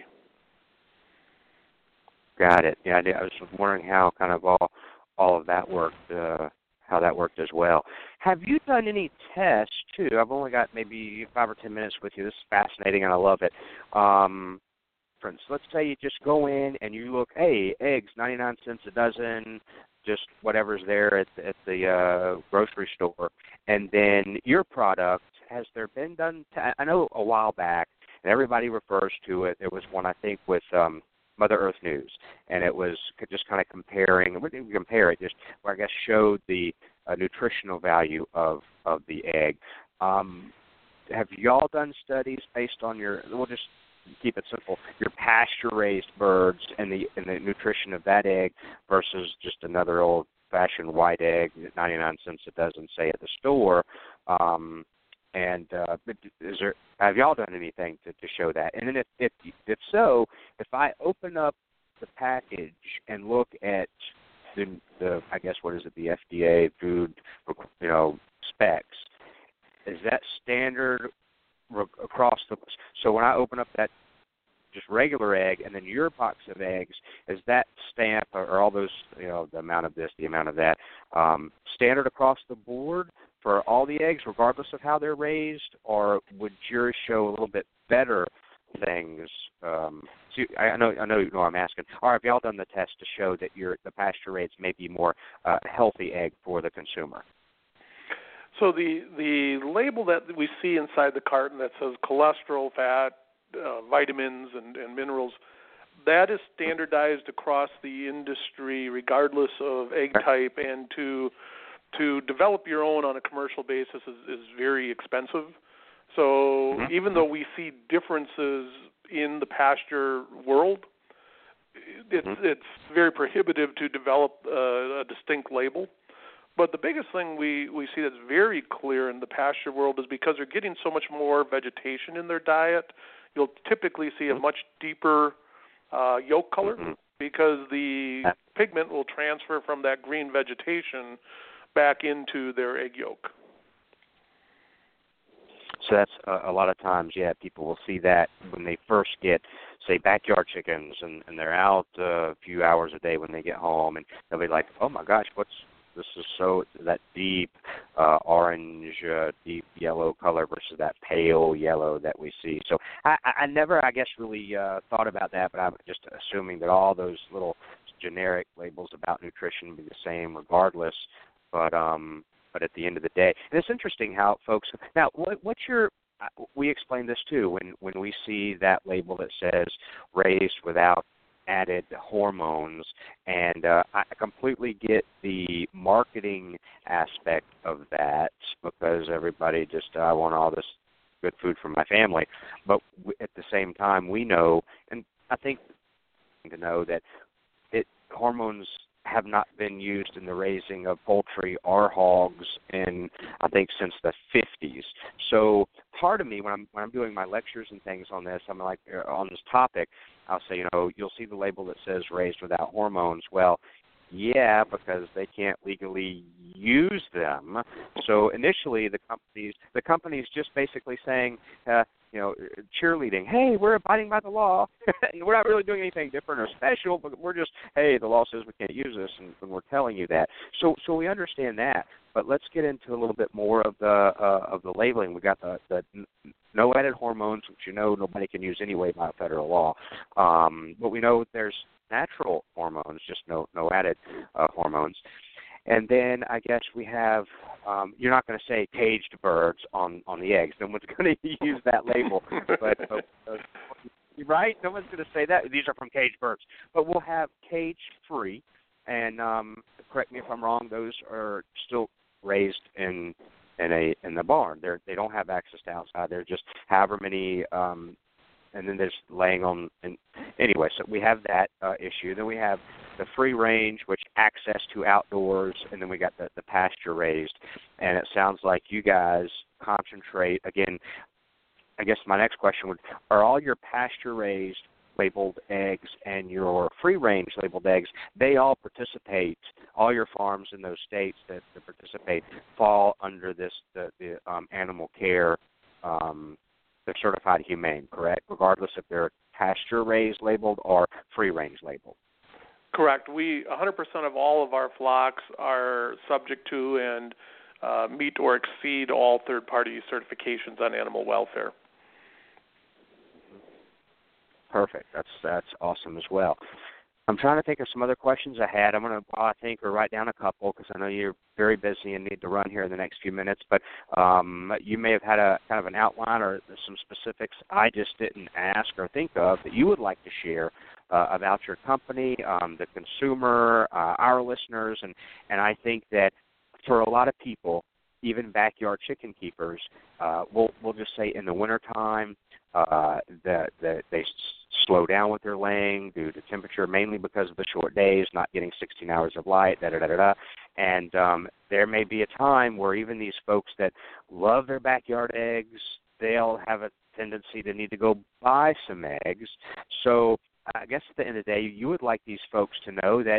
Got it. Yeah, I was wondering how kind of all of that worked, how that worked as well. Have you done any tests, too? I've only got maybe 5 or 10 minutes with you. This is fascinating, and I love it. For instance, let's say you just go in and you look, hey, eggs, 99 cents a dozen, just whatever's there at the grocery store, and then your product, has there been done? I know a while back, and everybody refers to it. There was one, I think, with Mother Earth News, and it was just kind of comparing. We didn't compare it, just where I guess showed the nutritional value of the egg. Have y'all done studies based on we'll just keep it simple, your pasture-raised birds and the nutrition of that egg versus just another old-fashioned white egg at 99 cents a dozen, say, at the store? Have y'all done anything to show that? And then if so, if I open up the package and look at the I guess what is it, the FDA food specs, is that standard across the? So when I open up that just regular egg and then your box of eggs, is that stamp or all those the amount of this, the amount of that, standard across the board for all the eggs, regardless of how they're raised, or would yours show a little bit better things? I know I'm asking. Or have y'all done the test to show that the pasture raised may be more healthy egg for the consumer? So the label that we see inside the carton that says cholesterol, fat, vitamins and minerals. That is standardized across the industry, regardless of egg type, and to develop your own on a commercial basis is very expensive. So even though we see differences in the pasture world, it's very prohibitive to develop a distinct label. But the biggest thing we see that's very clear in the pasture world is because they're getting so much more vegetation in their diet, you'll typically see a much deeper yolk color because the pigment will transfer from that green vegetation back into their egg yolk. So that's a lot of times, people will see that when they first get, say, backyard chickens, and they're out a few hours a day when they get home, and they'll be like, oh, my gosh, this is so that deep orange, deep yellow color versus that pale yellow that we see. So I never, I guess, really thought about that, but I'm just assuming that all those little generic labels about nutrition would be the same regardless. But at the end of the day, and it's interesting how folks. Now, what's your? We explain this too when we see that label that says raised without added hormones, and I completely get the marketing aspect of that because everybody just I want all this good food for my family, but at the same time we know, and I think to know that hormones have not been used in the raising of poultry or hogs in, I think, since the 50s. So part of me, when I'm doing my lectures and things on this, I'm like, on this topic, I'll say, you'll see the label that says raised without hormones. Well, yeah, because they can't legally use them. So initially, the company's just basically saying, cheerleading, hey, we're abiding by the law, and we're not really doing anything different or special, but we're just, hey, the law says we can't use this, and we're telling you that. So we understand that, but let's get into a little bit more of the labeling. We got the no added hormones, which nobody can use anyway by federal law, but we know there's natural hormones, just no added hormones. And then I guess we have, you're not going to say caged birds on the eggs. No one's going to use that label. But right? No one's going to say that. These are from caged birds. But we'll have cage-free. And correct me if I'm wrong, those are still raised in the barn. They don't have access to outside. They're just however many, and then there's laying on. And anyway, so we have that issue. Then we have the free range, which access to outdoors, and then we got the pasture raised. And it sounds like you guys concentrate, again, I guess my next question are all your pasture raised labeled eggs and your free range labeled eggs, they all participate, all your farms in those states that participate fall under the animal care, they're certified humane, correct? Regardless if they're pasture raised labeled or free range labeled. Correct. 100% of all of our flocks are subject to and meet or exceed all third-party certifications on animal welfare. Perfect. That's awesome as well. I'm trying to think of some other questions I had. I'm going to, write down a couple because I know you're very busy and need to run here in the next few minutes. But you may have had a kind of an outline or some specifics I just didn't ask or think of that you would like to share about your company, the consumer, our listeners, and I think that for a lot of people, even backyard chicken keepers, we'll just say in the wintertime, they slow down with their laying due to temperature, mainly because of the short days, not getting 16 hours of light, And there may be a time where even these folks that love their backyard eggs, they'll have a tendency to need to go buy some eggs. So I guess at the end of the day, you would like these folks to know that,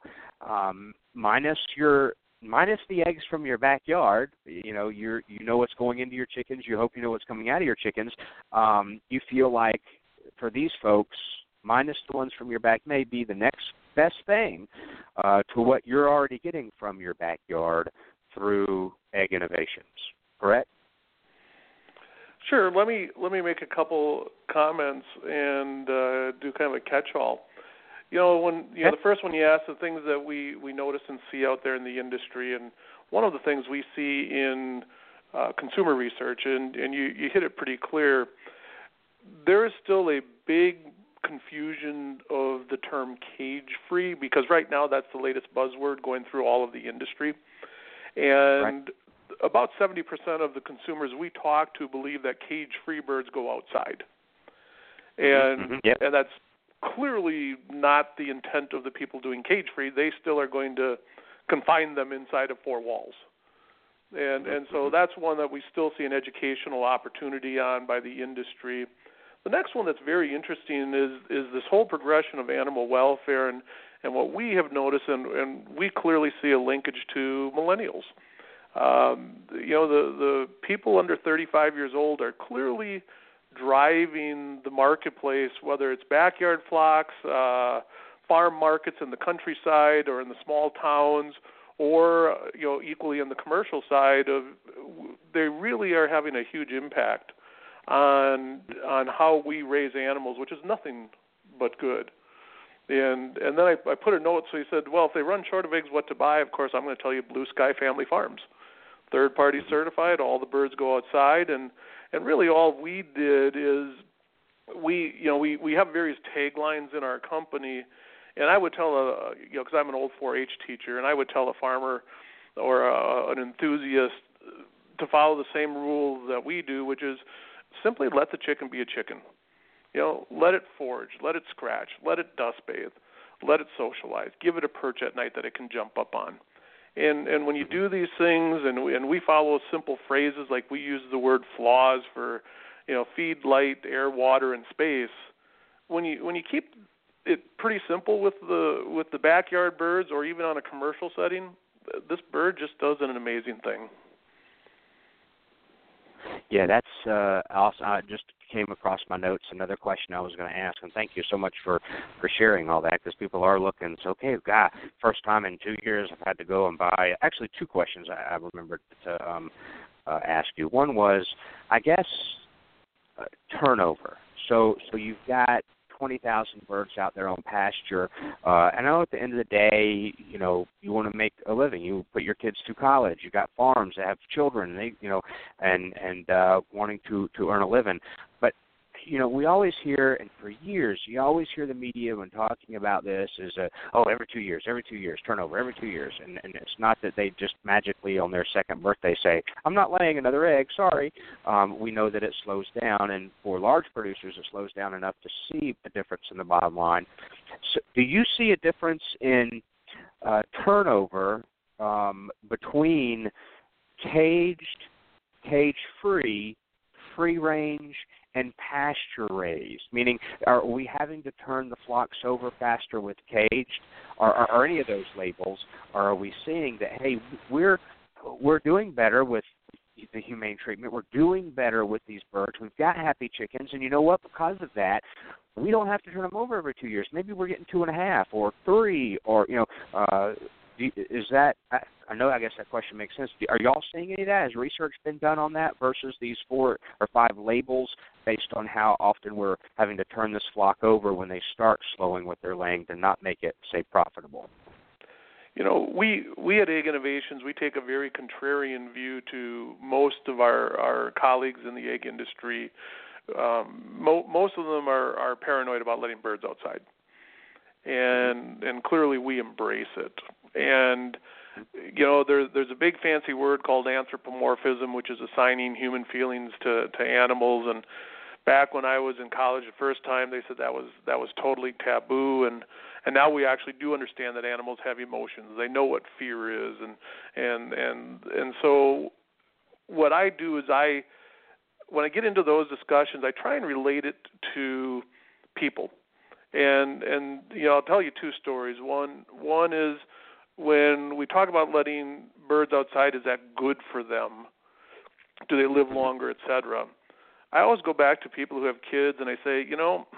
minus the eggs from your backyard, you know what's going into your chickens. You hope you know what's coming out of your chickens. You feel like for these folks, minus the ones from your back may be the next best thing to what you're already getting from your backyard through Egg Innovations. Correct? Sure. Let me make a couple comments and do kind of a catch-all. The first one you asked, the things that we notice and see out there in the industry, and one of the things we see in consumer research, and you hit it pretty clear, there is still a big confusion of the term cage-free, because right now that's the latest buzzword going through all of the industry. And about 70% of the consumers we talk to believe that cage-free birds go outside. And and that's clearly not the intent of the people doing cage-free. They still are going to confine them inside of four walls. And so that's one that we still see an educational opportunity on by the industry. The next one that's very interesting is this whole progression of animal welfare, and what we have noticed, and we clearly see a linkage to millennials. The people under 35 years old are clearly driving the marketplace, whether it's backyard flocks, farm markets in the countryside or in the small towns, or equally in the commercial side. They really are having a huge impact on how we raise animals, which is nothing but good. And then I put a note, so he said, well, if they run short of eggs, what to buy? Of course, I'm going to tell you Blue Sky Family Farms. Third-party certified, all the birds go outside, and really all we did is we have various taglines in our company, and I would tell because I'm an old 4-H teacher, and I would tell a farmer or an enthusiast to follow the same rule that we do, which is simply let the chicken be a chicken. Let it forage, let it scratch, let it dust bathe, let it socialize, give it a perch at night that it can jump up on. And when you do these things, and we follow simple phrases like we use the word flaws for, feed, light, air, water, and space. When you keep it pretty simple with the backyard birds, or even on a commercial setting, this bird just does an amazing thing. Yeah, that's awesome. I just came across my notes, another question I was going to ask, and thank you so much for sharing all that, because people are looking. So, okay, God, first time in 2 years I've had to go and buy, actually two questions I remembered to ask you. One was, I guess, turnover. So you've got 20,000 birds out there on pasture. I know at the end of the day, you want to make a living. You put your kids through college. You got farms that have children, and wanting to earn a living. But we always hear, and for years, you always hear the media when talking about this is, every 2 years, turnover, every 2 years. And it's not that they just magically on their second birthday say, I'm not laying another egg, sorry. We know that it slows down, and for large producers, it slows down enough to see a difference in the bottom line. So do you see a difference in turnover between caged, cage-free, free-range, and pasture-raised? Meaning, are we having to turn the flocks over faster with caged? Are any of those labels? Or are we seeing that, hey, we're doing better with the humane treatment. We're doing better with these birds. We've got happy chickens, and you know what? Because of that, we don't have to turn them over every 2 years. Maybe we're getting 2.5 or 3, or is that? I guess that question makes sense. Are y'all seeing any of that? Has research been done on that versus these 4 or 5 labels based on how often we're having to turn this flock over when they start slowing what they're laying to not make it, say, profitable? We at Egg Innovations, we take a very contrarian view to most of our colleagues in the egg industry. Most of them are paranoid about letting birds outside, and clearly we embrace it. And there's a big fancy word called anthropomorphism, which is assigning human feelings to animals. And back when I was in college the first time, they said that was totally taboo. And now we actually do understand that animals have emotions. They know what fear is, and so what I do is when I get into those discussions, I try and relate it to people. And I'll tell you 2 stories. One is, when we talk about letting birds outside, is that good for them? Do they live longer, etc.? I always go back to people who have kids, and I say,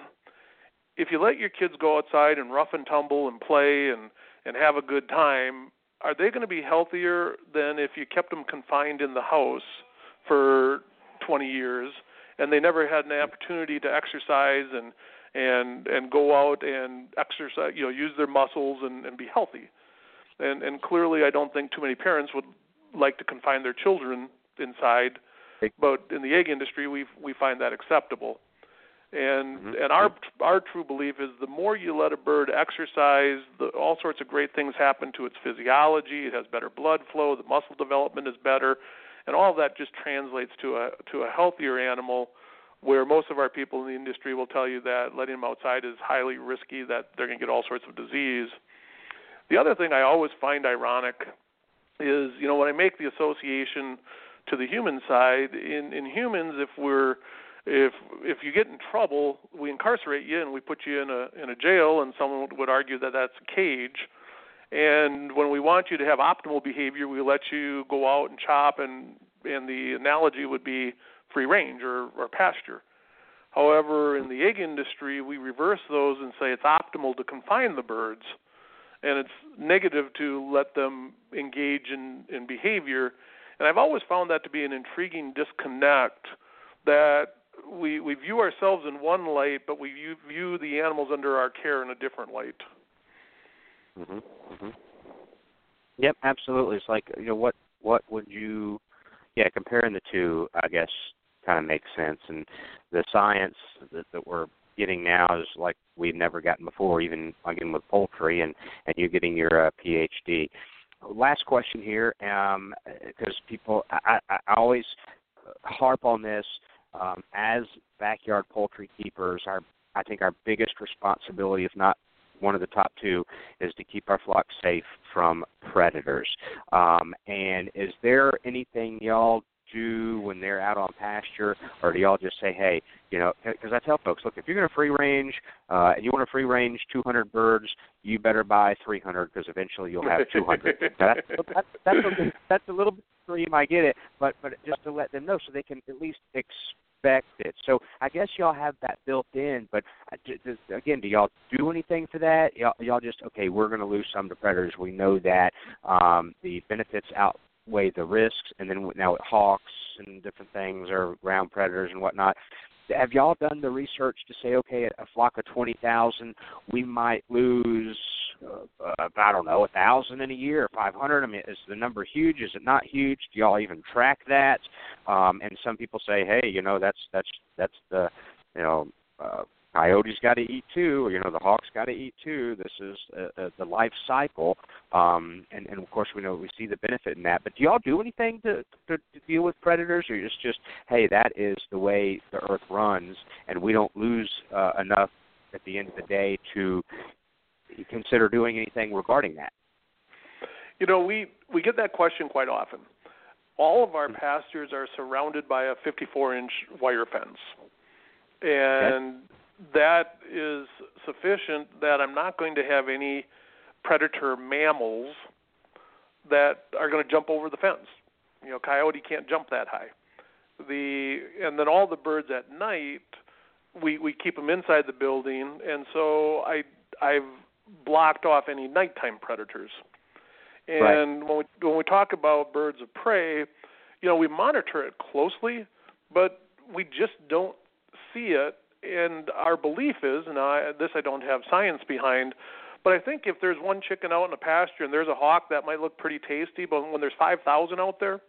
if you let your kids go outside and rough and tumble and play and have a good time, are they going to be healthier than if you kept them confined in the house for 20 years and they never had an opportunity to exercise and go out and exercise, use their muscles and be healthy? And clearly, I don't think too many parents would like to confine their children inside, but in the egg industry, we find that acceptable. And our true belief is the more you let a bird exercise, all sorts of great things happen to its physiology. It has better blood flow, the muscle development is better, and all of that just translates to a healthier animal, where most of our people in the industry will tell you that letting them outside is highly risky, that they're going to get all sorts of disease. The other thing I always find ironic is, when I make the association to the human side, in humans, if you get in trouble, we incarcerate you and we put you in a jail, and someone would argue that that's a cage. And when we want you to have optimal behavior, we let you go out and chop, and the analogy would be free range or pasture. However, in the egg industry, we reverse those and say it's optimal to confine the birds, and it's negative to let them engage in behavior. And I've always found that to be an intriguing disconnect, that we view ourselves in one light, but we view the animals under our care in a different light. Yep, absolutely. It's like, what would you, comparing the two, I guess, kind of makes sense. And the science that we're getting now is like we've never gotten before, even again with poultry, and you getting your PhD. Last question here, because people, I always harp on this. As backyard poultry keepers, I think our biggest responsibility, if not one of the top two, is to keep our flock safe from predators. And is there anything y'all do when they're out on pasture, or do y'all just say, hey, because I tell folks, look, if you're going to free range and you want to free range 200 birds, you better buy 300, because eventually you'll have 200. That's a little bit extreme, I get it, but just to let them know so they can at least expect it. So I guess y'all have that built in, but again, do y'all do anything for that? Y'all just, okay, we're going to lose some to predators. We know that. The benefits outweigh the risks, and then now with hawks and different things, or ground predators and whatnot. Have y'all done the research to say, okay, a flock of 20,000, we might lose, 1,000 in a year, 500? I mean, is the number huge? Is it not huge? Do y'all even track that? And some people say, hey, that's the, coyotes got to eat too, or, the hawks got to eat too. This is the life cycle. And of course, we see the benefit in that. But do y'all do anything to deal with predators, or it's just, hey, that is the way the earth runs, and we don't lose enough at the end of the day to consider doing anything regarding that? We get that question quite often. All of our pastures are surrounded by a 54-inch wire fence. And that is sufficient that I'm not going to have any predator mammals that are going to jump over the fence. Coyote can't jump that high. And then all the birds at night, we keep them inside the building, and so I've blocked off any nighttime predators. And when we talk about birds of prey, we monitor it closely, but we just don't see it. And our belief is, and I don't have science behind, but I think if there's one chicken out in a pasture and there's a hawk, that might look pretty tasty, but when there's 5,000 out there,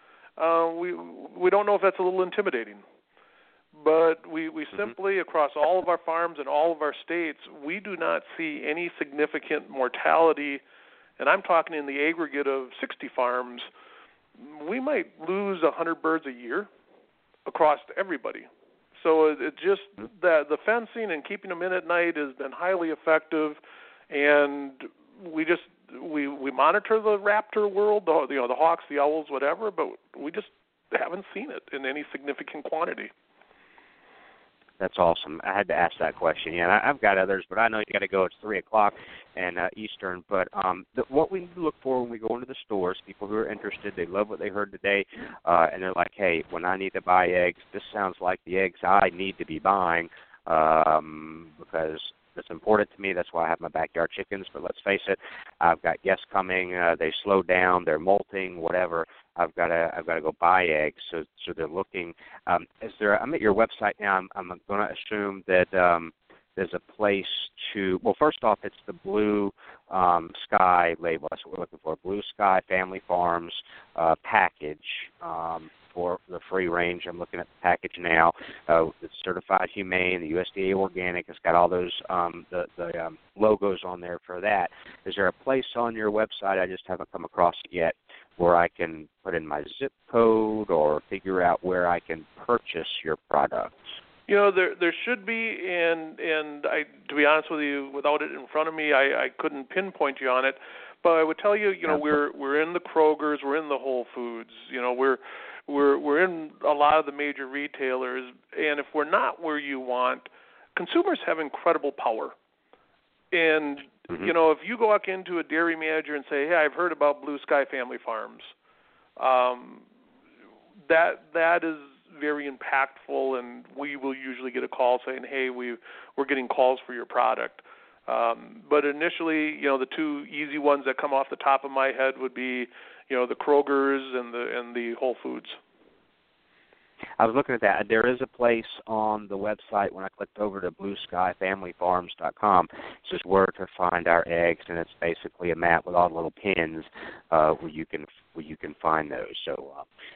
we don't know if that's a little intimidating. But we simply, across all of our farms and all of our states, we do not see any significant mortality, and I'm talking in the aggregate of 60 farms. We might lose 100 birds a year across everybody. So it just the fencing and keeping them in at night has been highly effective, and we monitor the raptor world, the hawks, the owls, whatever, but we just haven't seen it in any significant quantity. That's awesome. I had to ask that question. Yeah, I've got others, but I know you got to go. It's 3:00 and Eastern. But what we look for when we go into the stores, people who are interested, they love what they heard today, and they're like, hey, when I need to buy eggs, this sounds like the eggs I need to be buying because it's important to me. That's why I have my backyard chickens. But let's face it, I've got guests coming. They slow down. They're molting. Whatever. I've got to go buy eggs. So they're looking. I'm at your website now. I'm going to assume that there's a place to. Well, first off, it's the Blue Sky label. That's what we're looking for. Blue Sky Family Farms package. for the free range. I'm looking at the package now. It's certified humane, the USDA organic. It's got all those the logos on there for that. Is there a place on your website, I just haven't come across it yet, where I can put in my zip code or figure out where I can purchase your products? You know, there should be, and I, to be honest with you, without it in front of me, I couldn't pinpoint you on it. But I would tell you, you know, we're in the Krogers, we're in the Whole Foods, you know, we're in a lot of the major retailers, and if we're not where you want, consumers have incredible power. And you know, if you go walk into a dairy manager and say, "Hey, I've heard about Blue Sky Family Farms," that is very impactful, and we will usually get a call saying, "Hey, we're getting calls for your product." But initially, you know, the two easy ones that come off the top of my head would be, you know, the Krogers and the Whole Foods. I was looking at that. There is a place on the website when I clicked over to blueskyfamilyfarms.com. It says where to find our eggs, and it's basically a map with all the little pins where you can find those. So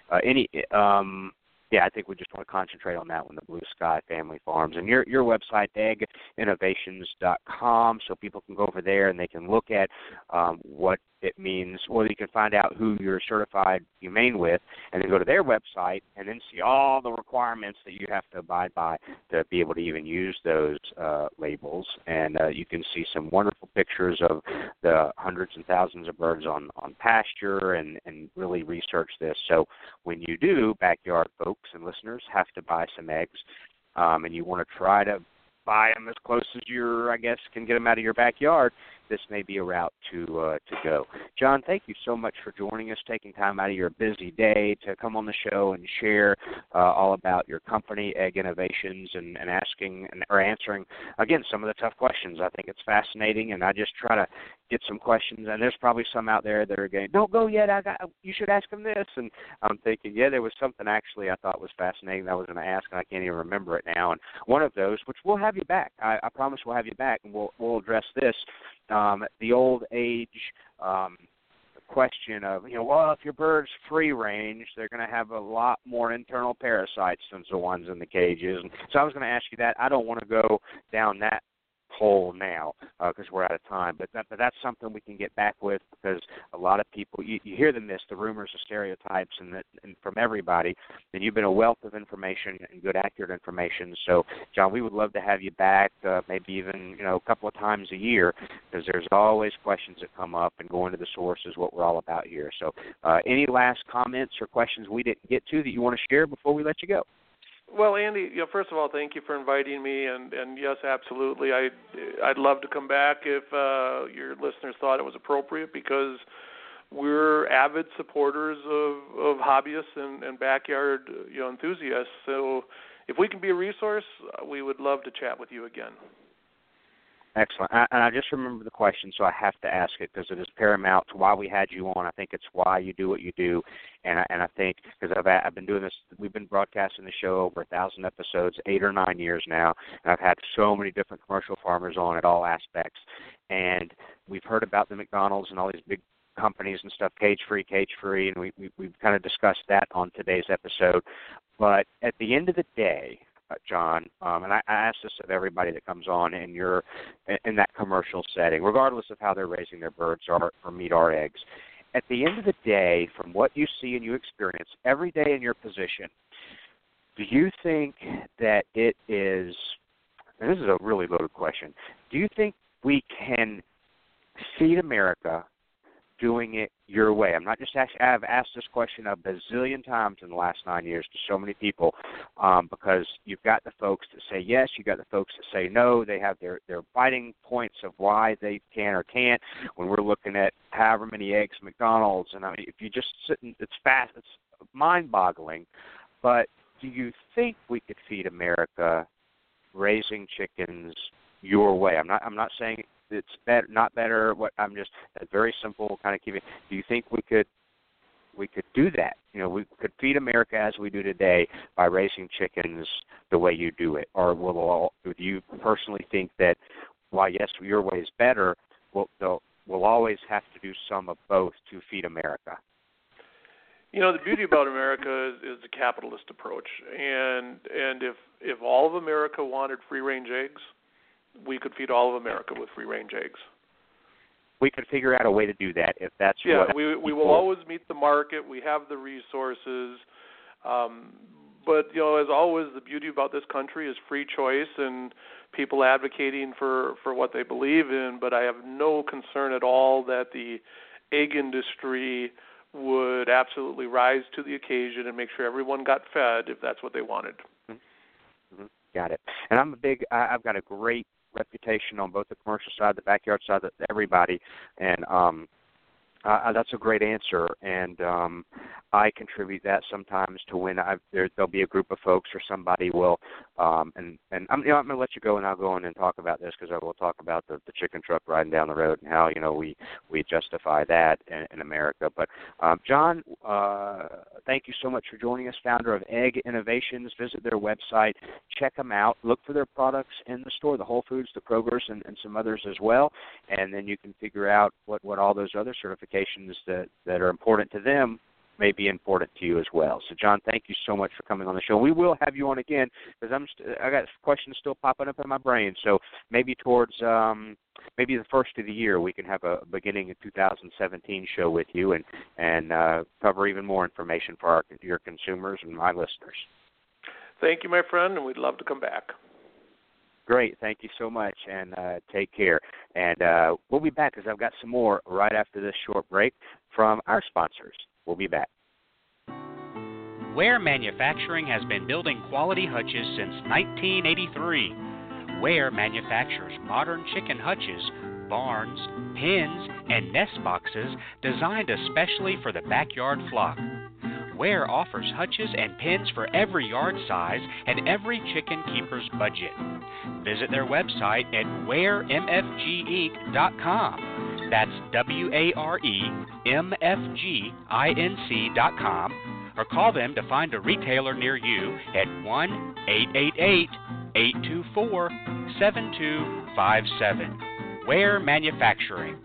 yeah, I think we just want to concentrate on that one, the Blue Sky Family Farms. And your website, egginnovations.com, so people can go over there and they can look at what it means, or you can find out who you're certified humane with, and then go to their website and then see all the requirements that you have to abide by to be able to even use those labels. And you can see some wonderful pictures of the hundreds and thousands of birds on pasture and really research this. So when you do, backyard folks and listeners have to buy some eggs, and you want to try to buy them as close as you, I guess, can get them out of your backyard, this may be a route to go. John, thank you so much for joining us, taking time out of your busy day to come on the show and share all about your company, Egg Innovations, and asking or answering, again, some of the tough questions. I think it's fascinating, and I just try to get some questions, and there's probably some out there that are going, don't go yet, you should ask them this. And I'm thinking, yeah, there was something actually I thought was fascinating that I was going to ask, and I can't even remember it now. And one of those, which we'll have you back, I promise we'll have you back, and we'll address this. The old age question of, well, if your bird's free range, they're going to have a lot more internal parasites than the ones in the cages. And so I was going to ask you that. I don't want to go down that hole now because we're out of time, but that's something we can get back with, because a lot of people, you hear the myths, the rumors, the stereotypes, and from everybody, and you've been a wealth of information and good, accurate information. So, John, we would love to have you back, maybe even a couple of times a year, because there's always questions that come up, and going to the source is what we're all about here. So, any last comments or questions we didn't get to that you want to share before we let you go? Well, Andy, first of all, thank you for inviting me, and yes, absolutely, I'd love to come back if your listeners thought it was appropriate, because we're avid supporters of hobbyists and backyard enthusiasts. So if we can be a resource, we would love to chat with you again. Excellent. And I just remember the question, so I have to ask it because it is paramount to why we had you on. I think it's why you do what you do. And I think, because I've been doing this, we've been broadcasting the show over 1,000 episodes, 8 or 9 years now, and I've had so many different commercial farmers on at all aspects. And we've heard about the McDonald's and all these big companies and stuff, cage-free, and we've kind of discussed that on today's episode. But at the end of the day, John, and I ask this of everybody that comes on in that commercial setting, regardless of how they're raising their birds or meat or eggs. At the end of the day, from what you see and you experience every day in your position, do you think that it is, and this is a really loaded question, do you think we can feed America doing it your way? I'm not just asking, I've asked this question a bazillion times in the last 9 years to so many people, because you've got the folks that say yes, you've got the folks that say no. They have their fighting points of why they can or can't. When we're looking at however many eggs McDonald's, and I mean, if you just sit and it's mind-boggling. But do you think we could feed America raising chickens your way? I'm not saying it's better, not better. What I'm just very simple kind of keeping. Do you think we could do that? We could feed America as we do today by raising chickens the way you do it, or do you personally think that while yes, your way is better, we'll always have to do some of both to feed America? The beauty about America is the capitalist approach, and if all of America wanted free-range eggs, we could feed all of America with free-range eggs. We could figure out a way to do that if that's what. Yeah, we will always meet the market. We have the resources, but as always, the beauty about this country is free choice and people advocating for what they believe in. But I have no concern at all that the egg industry would absolutely rise to the occasion and make sure everyone got fed if that's what they wanted. Mm-hmm. Got it. And I've got a great reputation on both the commercial side, the backyard side, everybody, and that's a great answer. And I contribute that sometimes to when there'll be a group of folks or somebody will, and I'm going to let you go, and I'll go in and talk about this because I will talk about the chicken truck riding down the road and how we justify that in America. But John, thank you so much for joining us, founder of Egg Innovations. Visit their website, check them out, look for their products in the store, the Whole Foods, the Kroger's, and some others as well, and then you can figure out what all those other certifications that are important to them may be important to you as well. So, John, thank you so much for coming on the show. We will have you on again because I got questions still popping up in my brain. So maybe towards maybe the first of the year we can have a beginning of 2017 show with you and cover even more information for your consumers and my listeners. Thank you, my friend, and we'd love to come back. Great. Thank you so much, and take care. And we'll be back because I've got some more right after this short break from our sponsors. We'll be back. Ware Manufacturing has been building quality hutches since 1983. Ware manufactures modern chicken hutches, barns, pens, and nest boxes designed especially for the backyard flock. Ware offers hutches and pens for every yard size and every chicken keeper's budget. Visit their website at waremfginc.com. That's waremfginc.com, or call them to find a retailer near you at 1-888-824-7257. Ware Manufacturing.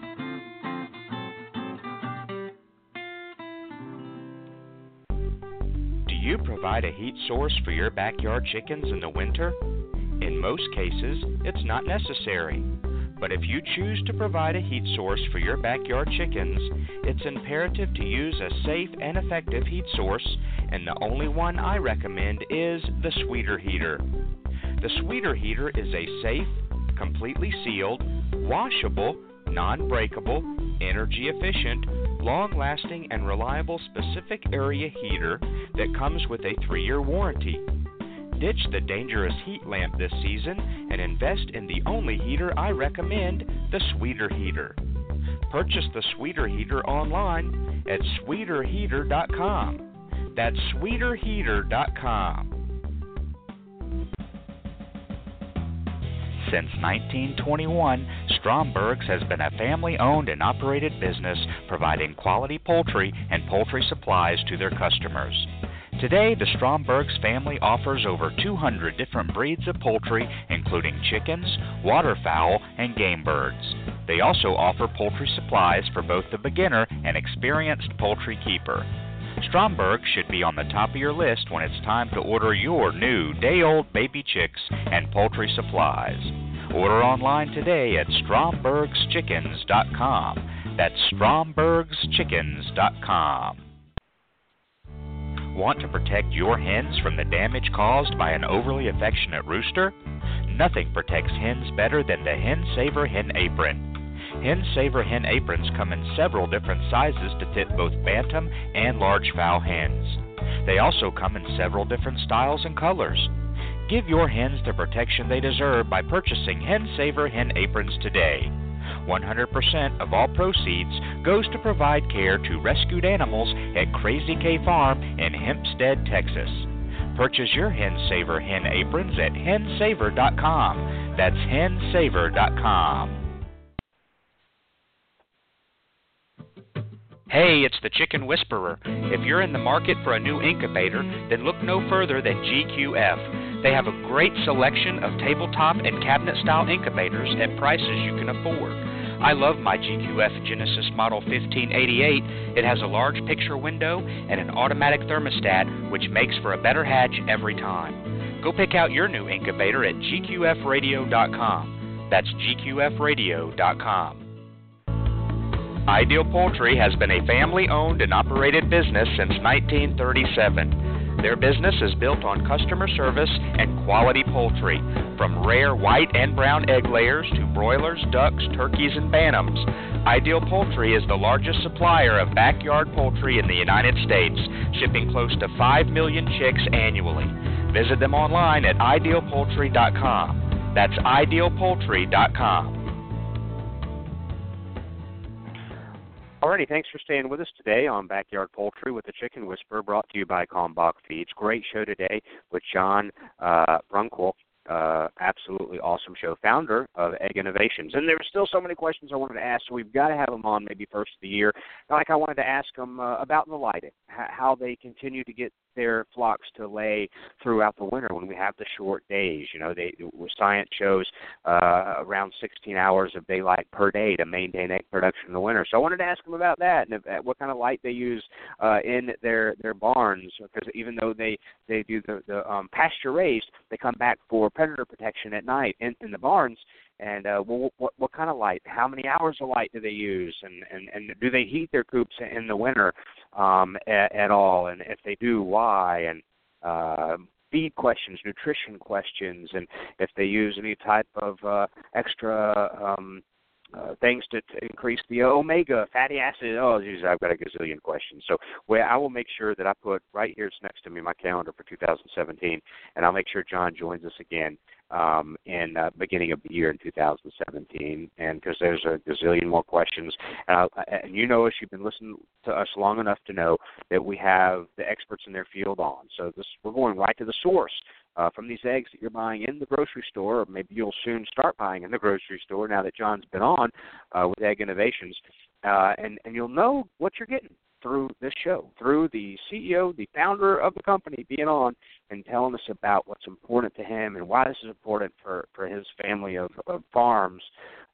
Do you provide a heat source for your backyard chickens in the winter? In most cases, it's not necessary. But if you choose to provide a heat source for your backyard chickens, it's imperative to use a safe and effective heat source, and the only one I recommend is the Sweeter Heater. The Sweeter Heater is a safe, completely sealed, washable, non-breakable, energy-efficient, long-lasting, and reliable specific area heater that comes with a 3-year warranty. Ditch the dangerous heat lamp this season and invest in the only heater I recommend, the Sweeter Heater. Purchase the Sweeter Heater online at sweeterheater.com. That's sweeterheater.com. Since 1921, Stromberg's has been a family-owned and operated business providing quality poultry and poultry supplies to their customers. Today, the Stromberg's family offers over 200 different breeds of poultry, including chickens, waterfowl, and game birds. They also offer poultry supplies for both the beginner and experienced poultry keeper. Stromberg should be on the top of your list when it's time to order your new day-old baby chicks and poultry supplies. Order online today at strombergschickens.com. That's strombergschickens.com. Want to protect your hens from the damage caused by an overly affectionate rooster? Nothing protects hens better than the Hen Saver Hen Apron. Hen Saver Hen Aprons come in several different sizes to fit both bantam and large fowl hens. They also come in several different styles and colors. Give your hens the protection they deserve by purchasing Hen Saver Hen Aprons today. 100% of all proceeds goes to provide care to rescued animals at Crazy K Farm in Hempstead, Texas. Purchase your Hen Saver Hen Aprons at hensaver.com. That's hensaver.com. Hey, it's the Chicken Whisperer. If you're in the market for a new incubator, then look no further than GQF. They have a great selection of tabletop and cabinet-style incubators at prices you can afford. I love my GQF Genesis Model 1588. It has a large picture window and an automatic thermostat, which makes for a better hatch every time. Go pick out your new incubator at gqfradio.com. That's gqfradio.com. Ideal Poultry has been a family-owned and operated business since 1937. Their business is built on customer service and quality poultry, from rare white and brown egg layers to broilers, ducks, turkeys, and bantams. Ideal Poultry is the largest supplier of backyard poultry in the United States, shipping close to 5 million chicks annually. Visit them online at idealpoultry.com. That's idealpoultry.com. Alrighty, thanks for staying with us today on Backyard Poultry with the Chicken Whisperer, brought to you by Kalmbach Feeds. Great show today with John Brunkwell. Absolutely awesome show, founder of Egg Innovations. And there were still so many questions I wanted to ask, so we've got to have him on maybe first of the year. Like I wanted to ask him about the lighting, how they continue to get their flocks to lay throughout the winter when we have the short days. You know, science shows around 16 hours of daylight per day to maintain egg production in the winter. So I wanted to ask them about that and what kind of light they use in their barns, because even though they do the pasture raised, they come back for predator protection at night in the barns. And what kind of light? How many hours of light do they use? And do they heat their coops in the winter at all? And if they do, why? And feed questions, nutrition questions, and if they use any type of extra things to increase the omega fatty acid. Oh, geez, I've got a gazillion questions. So I will make sure that I put right here, it's next to me, my calendar for 2017, and I'll make sure John joins us again in beginning of the year in 2017, and because there's a gazillion more questions. And you know us, you've been listening to us long enough to know that we have the experts in their field on. So we're going right to the source. From these eggs that you're buying in the grocery store, or maybe you'll soon start buying in the grocery store now that John's been on with Egg Innovations, and you'll know what you're getting through this show, through the CEO, the founder of the company being on and telling us about what's important to him and why this is important for his family of farms.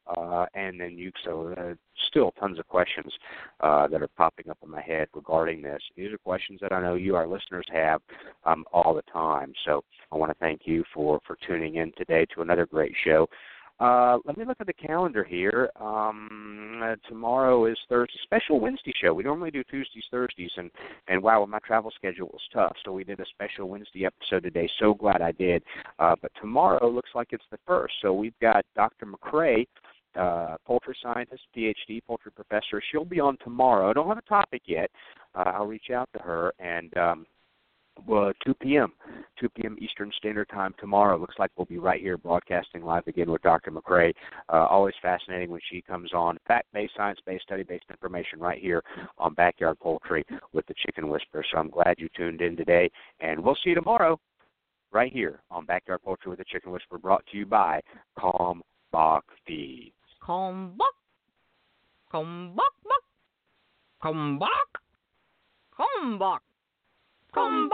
And then still tons of questions that are popping up in my head regarding this. These are questions that I know you, our listeners, have all the time. So I want to thank you for tuning in today to another great show. Let me look at the calendar here. Tomorrow is Thursday, special Wednesday show. We normally do Tuesdays, Thursdays, and wow, my travel schedule was tough, so we did a special Wednesday episode today. So glad I did. But tomorrow looks like it's the first. So we've got Dr. McCrae, poultry scientist, PhD, poultry professor. She'll be on tomorrow. I don't have a topic yet. I'll reach out to her, and 2 p.m. Eastern Standard Time tomorrow. Looks like we'll be right here broadcasting live again with Dr. McCrae. Always fascinating when she comes on. Fact-based, science-based, study-based information right here on Backyard Poultry with the Chicken Whisperer. So I'm glad you tuned in today, and we'll see you tomorrow right here on Backyard Poultry with the Chicken Whisperer, brought to you by Kalmbach Feeds. Kalmbach, Kalmbach, Kalmbach, Kalmbach, Kalmbach,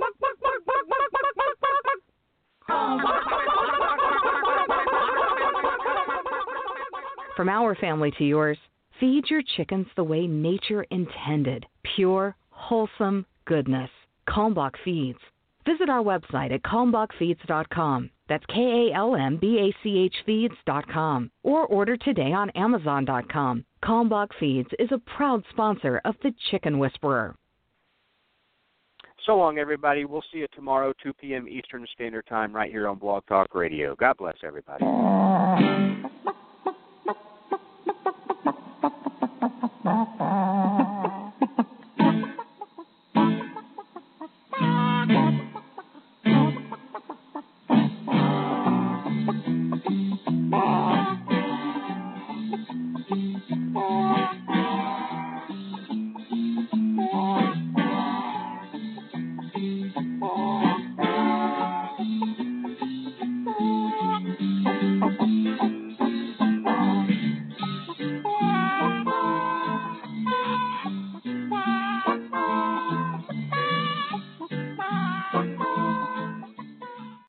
From our family to yours, feed your chickens the way nature intended. Pure, wholesome goodness. Kalmbach Feeds. Visit our website at kalmbachfeeds.com. That's KALMBACH Feeds.com. Or order today on Amazon.com. Kalmbach Feeds is a proud sponsor of the Chicken Whisperer. So long, everybody. We'll see you tomorrow, 2 p.m. Eastern Standard Time, right here on Blog Talk Radio. God bless everybody.